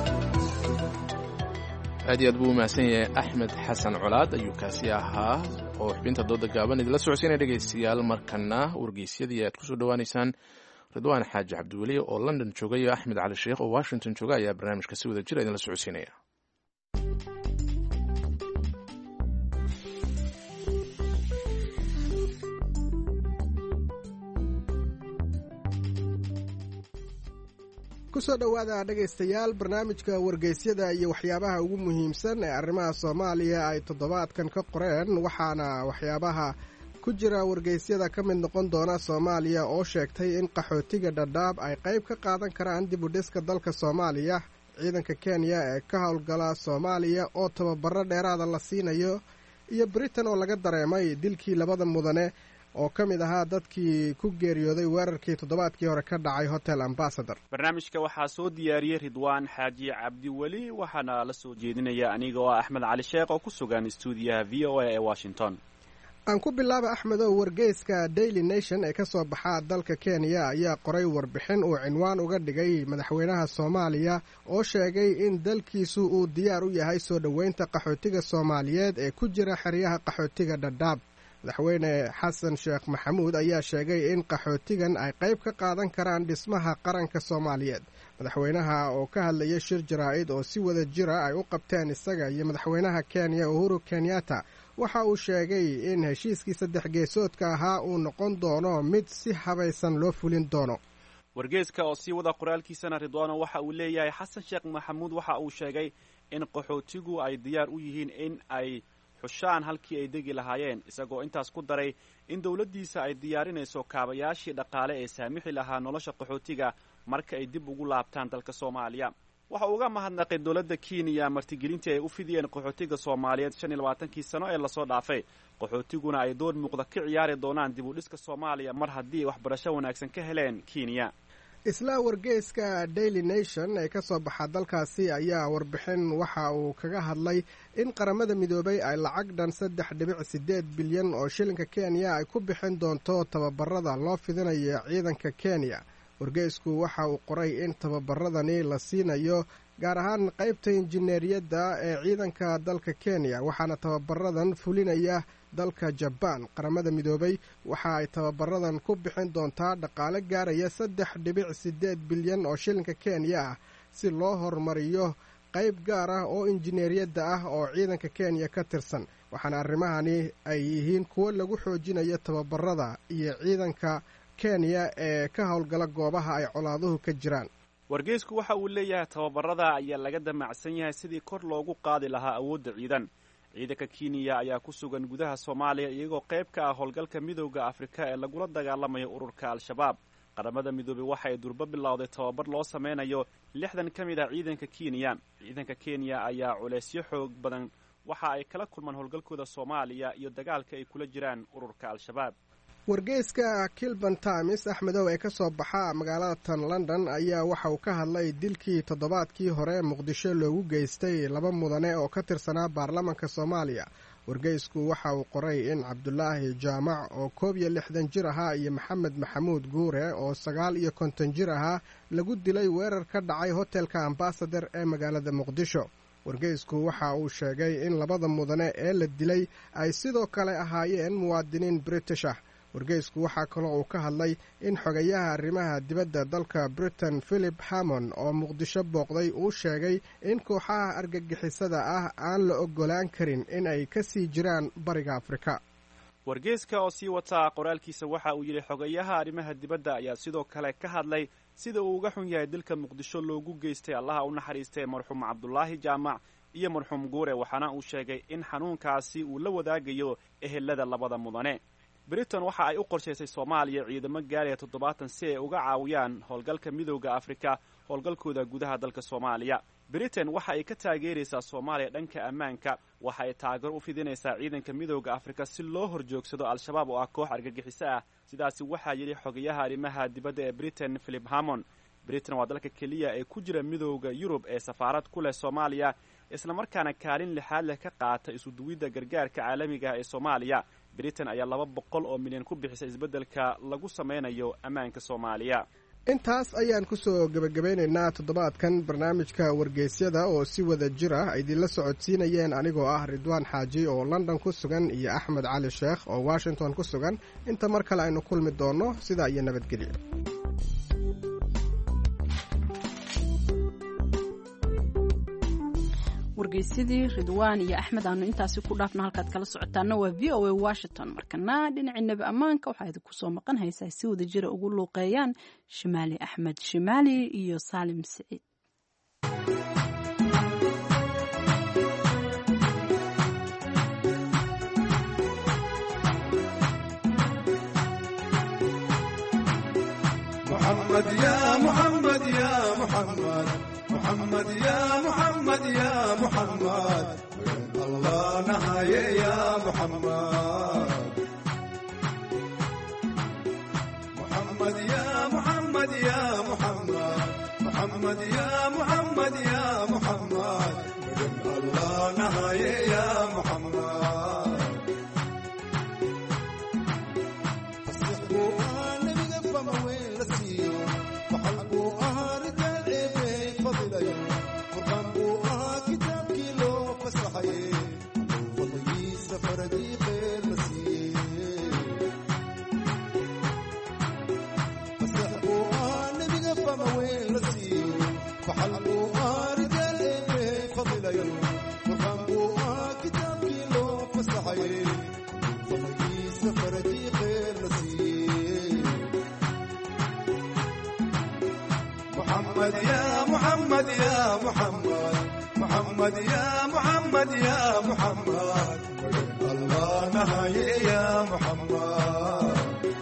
aad iyo aad buu u mahadsan yahay Axmed Xasan Colaad ayuu kaasi ahaa oo xubinta dooda gaaban idinla socodsiinaya dhegaystayaal. markana wargeysyadii aad kusoo dhawaaneysaan ridwaan xaaji cabdiweli oo london jooga iyo axmed cali sheekh oo washington jooga ayaa barnaamijka si wada jira idinla socodsiinaya. kusoo dhowaada dhegaystayaal barnaamijka wargeysyada iyo waxyaabaha ugu muhiimsan ee arrimaha soomaaliya ay toddobaadkan ka qoreen, waxaana waxyaabaha ku jira wargeysyada ka mid noqon doona soomaaliya oo sheegtay in qaxootiga dhadhaab ay qayb ka qaadan karaan dib u dhiska dalka soomaaliya, ciidanka kenya ee ka howlgala soomaaliya oo tababaro dheeraada la siinayo, iyo britain oo laga dareemay dilkii labada mudane oo ka mid ahaa dadkii ku geeriyooday weerarkii toddobaadkii hore ka dhacay hotel ambasador. barnaamijka waxaa soo diyaariyey ridwaan xaaji cabdiweli, waxaana la soo jeedinaya aniga oo axmed cali sheekh oo ku sugan stuudiyaha v o a ee washington. aan ku bilaaba axmedow, wargeyska daily nation ee ka soo baxa dalka kenya ayaa qoray warbixin uu cinwaan uga dhigay madaxweynaha soomaaliya oo sheegay in dalkiisu uu diyaar u yahay soo dhoweynta qaxootiga soomaaliyeed ee ku jira xeryaha qaxootiga dhadhaab. madaxweyne xasan sheekh maxamuud ayaa sheegay in qaxootigan ay qayb ka qaadan karaan dhismaha qaranka soomaaliyeed. madaxweynaha oo ka hadlaya shir jaraa'id oo si wada jira ay u qabteen isaga iyo madaxweynaha kenya uhuru kenyatta, waxa uu sheegay in heshiiskii 3 geesoodka ahaa uu noqon doono mid si habaysan loo fulin doono. wargeyska oo sii wada qoraalkiisana ridwaano waxa uu leeyahay xasan sheekh maxamuud waxa uu sheegay in qaxootigu ay diyaar u yihiin in ay xushaan halkii ay degi lahaayeen, isagoo intaas ku daray in dowladdiisa ay diyaarinayso kaabayaashii dhaqaale ee saamixi lahaa nolosha qaxootiga marka ay dib ugu laabtaan dalka soomaaliya. waxa uu uga mahadnaqay dowladda kenya martigelintii ay u fidiyeen qaxootiga soomaaliyeed 25 sano ee lasoo dhaafay. qaxootiguna ay door muuqda ka ciyaari doonaan dib u dhiska soomaaliya mar haddii waxbarasho wanaagsan ka heleen kenya. isla wargeyska daily nation ee ka soo baxa dalkaasi ayaa warbixin waxa uu kaga hadlay in qaramada midoobay ay lacag dhan 3.8 bilyan oo shilinka kenya ay ku bixin doonto tababarada loo fidinayo ciidanka kenya. wargeysku waxa uu qoray in tababaradani la siinayo gaar ahaan qaybta injineeriyadda ee ciidanka dalka kenya, waxaana tababaradan fulinaya dalka jabaan. qaramada midoobay waxa ay tababaradan ku bixin doontaa dhaqaale gaaraya 3.8 bilyan oo shilinka kenya ah si loo horumariyo qayb gaar ah oo injineeriyadda ah oo ciidanka kenya ka tirsan, waxaana arrimahani ay yihiin kuwo lagu xoojinayo tababarada iyo ciidanka kenya ee ka howlgala goobaha ay colaaduhu ka jiraan. wargeysku waxa uu leeyahay tababarada ayaa laga damacsan yahay sidii kor loogu qaadi lahaa awoodda ciidanka kenya ayaa ku sugan gudaha soomaaliya iyagoo qayb ka ah howlgalka midowda afrika ee lagula dagaalamayo ururka al-shabaab. qaramada midoobey waxa ay durbo bilowday tababar loo sameynayo 60 ka mid ah ciidanka kenya. ciidanka kenya ayaa culeysyo xoog badan waxa ay kala kulmaan howlgalkooda soomaaliya iyo dagaalka ay kula jiraan ururka al-shabaab. wargeyska kilban times axmedow ee ka soo baxa magaalada tan london ayaa waxa uu ka hadlay dilkii toddobaadkii hore muqdisho loogu geystay 2 mudane oo ka tirsanaa baarlamanka soomaaliya. wargeysku waxa uu qoray in cabdulaahi jaamac oo 61 jir ahaa iyo maxamed maxamuud guure oo 59 jir ahaa lagu dilay weerar ka dhacay hotelka ambasador ee magaalada muqdisho. wargeysku waxa uu sheegay in 2 mudane ee la dilay ay sidoo kale ahaayeen muwaadiniin british ah. wargeysku waxaa kaloo uu ka hadlay in xogayaha arrimaha dibadda dalka britain philip hammond oo muqdisho booqday uu sheegay in kooxaha argagixisada ah aan la oggolaan karin in ay ka sii jiraan bariga afrika. wargeyska oo sii wataa qoraalkiisa waxa uu yidhi xogayaha arrimaha dibadda ayaa sidoo kale ka hadlay sida uu uga xun yahay dilka muqdisho loogu geystay allaha u naxariistay marxuum cabdulaahi jaamac iyo marxuum guure, waxaana uu sheegay in xanuunkaasi uu la wadaagayo ehelada 2 mudane. britain waxa ay u qorshaysay soomaaliya ciidamo gaaraya 70 si ay uga caawiyaan howlgalka midowda afrika howlgalkooda gudaha dalka soomaaliya. britain waxa ay ka taageeraysaa soomaaliya dhanka ammaanka, waxa ay taageero u fidinaysaa ciidanka midowda afrika si loo horjoogsado al-shabaab oo ah koox argagixiso ah. sidaasi waxaa yidhi xogayaha arrimaha dibadda ee britain philip hammond. britain waa dalka keliya ee ku jira midowda yurub ee safaarad ku leh soomaaliya, islamarkaana kaalin 6 leh ka qaata isuduwidda gargaarka caalamiga ee soomaaliya. britain ayaa 200 oo milyan ku bixisay isbeddelka lagu sameynayo ammaanka soomaaliya. intaas ayaan kusoo gebagabeynaynaa toddobaadkan barnaamijka wargeysyada oo si wada jir ah ay idinla socodsiinayeen anigoo ah ridwaan xaaji oo london ku sugan iyo axmed cali sheekh oo washington ku sugan inta mar kale aynu kulmi doonno sidaa iyo nabadgelyo. wargeysadii ridwaan iyo axmed aanu intaasi ku dhaafno halkaad kala socotaana waa v o a washington. markana dhinacii nebi ammaanka waxaa idinku soo maqan haysaa si wada jira ugu luuqeeyaan shimaali axmed shimaali iyo saalim siciid. محمد يا محمد يا محمد محمد يا محمد يا محمد الله نهاية يا محمد محمد يا محمد يا محمد محمد يا محمد يا محمد الله نهاية يا محمد فاستحقوا أنا بقفة موين لسيو وحلقوا رجال عيبي فضل يوم وقاموا كتاب كيلو فسرحي فضلي سفر دي غير نسيم فاستحقوا أنا بقفة موين لسيو وحلقوا رجال عيبي فضل يوم وقاموا كتاب كيلو فسرحي فضلي سفر دي غير نسيم محمد يا محمد يا محمد محمد يا محمد يا محمد الله نهاية يا محمد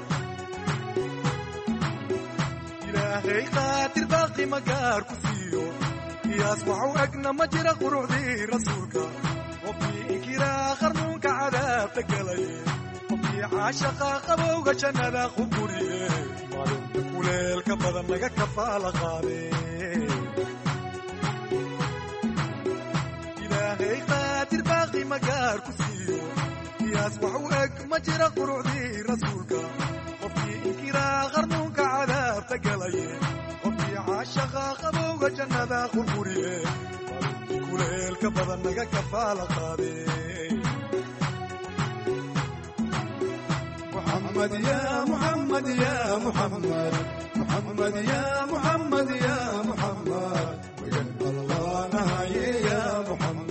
إلهي قاتل باقي مقار كفيو يسمعوا أقنا مجرى قرعدي رسولك وفي إكرا خرنوك عذاب تقلي وفي عاشقا قبوغ جنة خبوري kuleelka badan naga kafaala qaade ilaahay qaadir baaqi magaar ku siiyo qiyaas wax u eg ma jira qurucdii rasuulka qofkii inkiraa qarnuunka cadaabta galaye qofkii caashaqa qabowga jannada qurquriye kuleelka badan naga kafaala qaade محمد يا محمد يا محمد محمد يا محمد يا محمد وجد الله نهاية يا محمد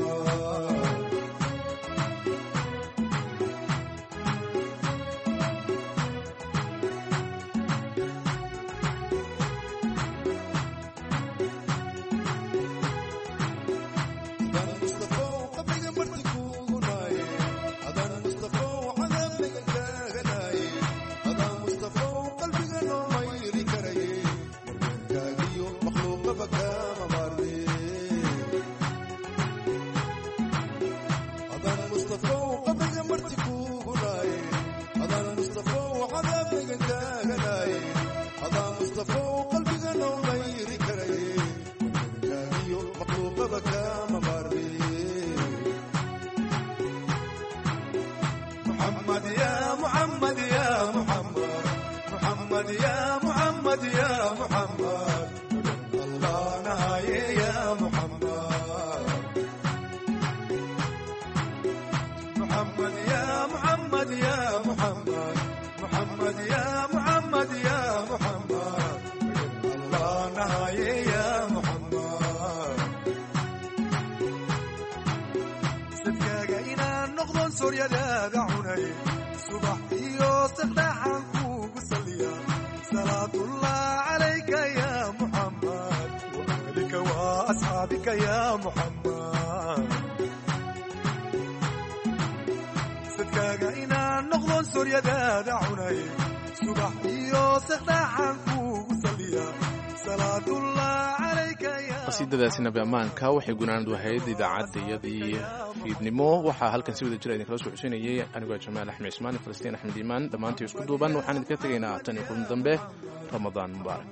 qasiidadaasi nabi ammaanka waxay gunaanad wahayd idaacaddayadii fiidnimo waxaa halkan si wada jira idinkala soo xusinayay anigoo jamaal axmed cismaan falastiin axmed iimaan dhammaantii isku duuban waxaan idinka tegaynaa tan iyo kulan dambe ramadaan mubaarak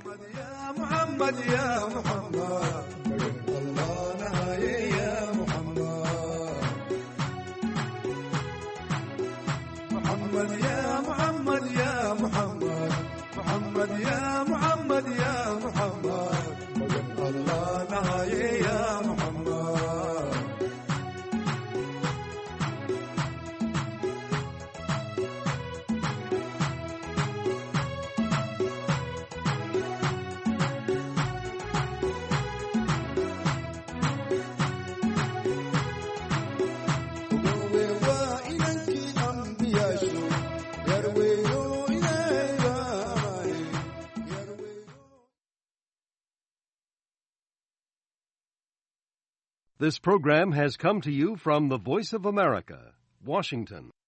محمد يا محمد الله نهاية يا محمد محمد يا محمد يا محمد محمد يا محمد يا This program has come to you from the Voice of America, Washington.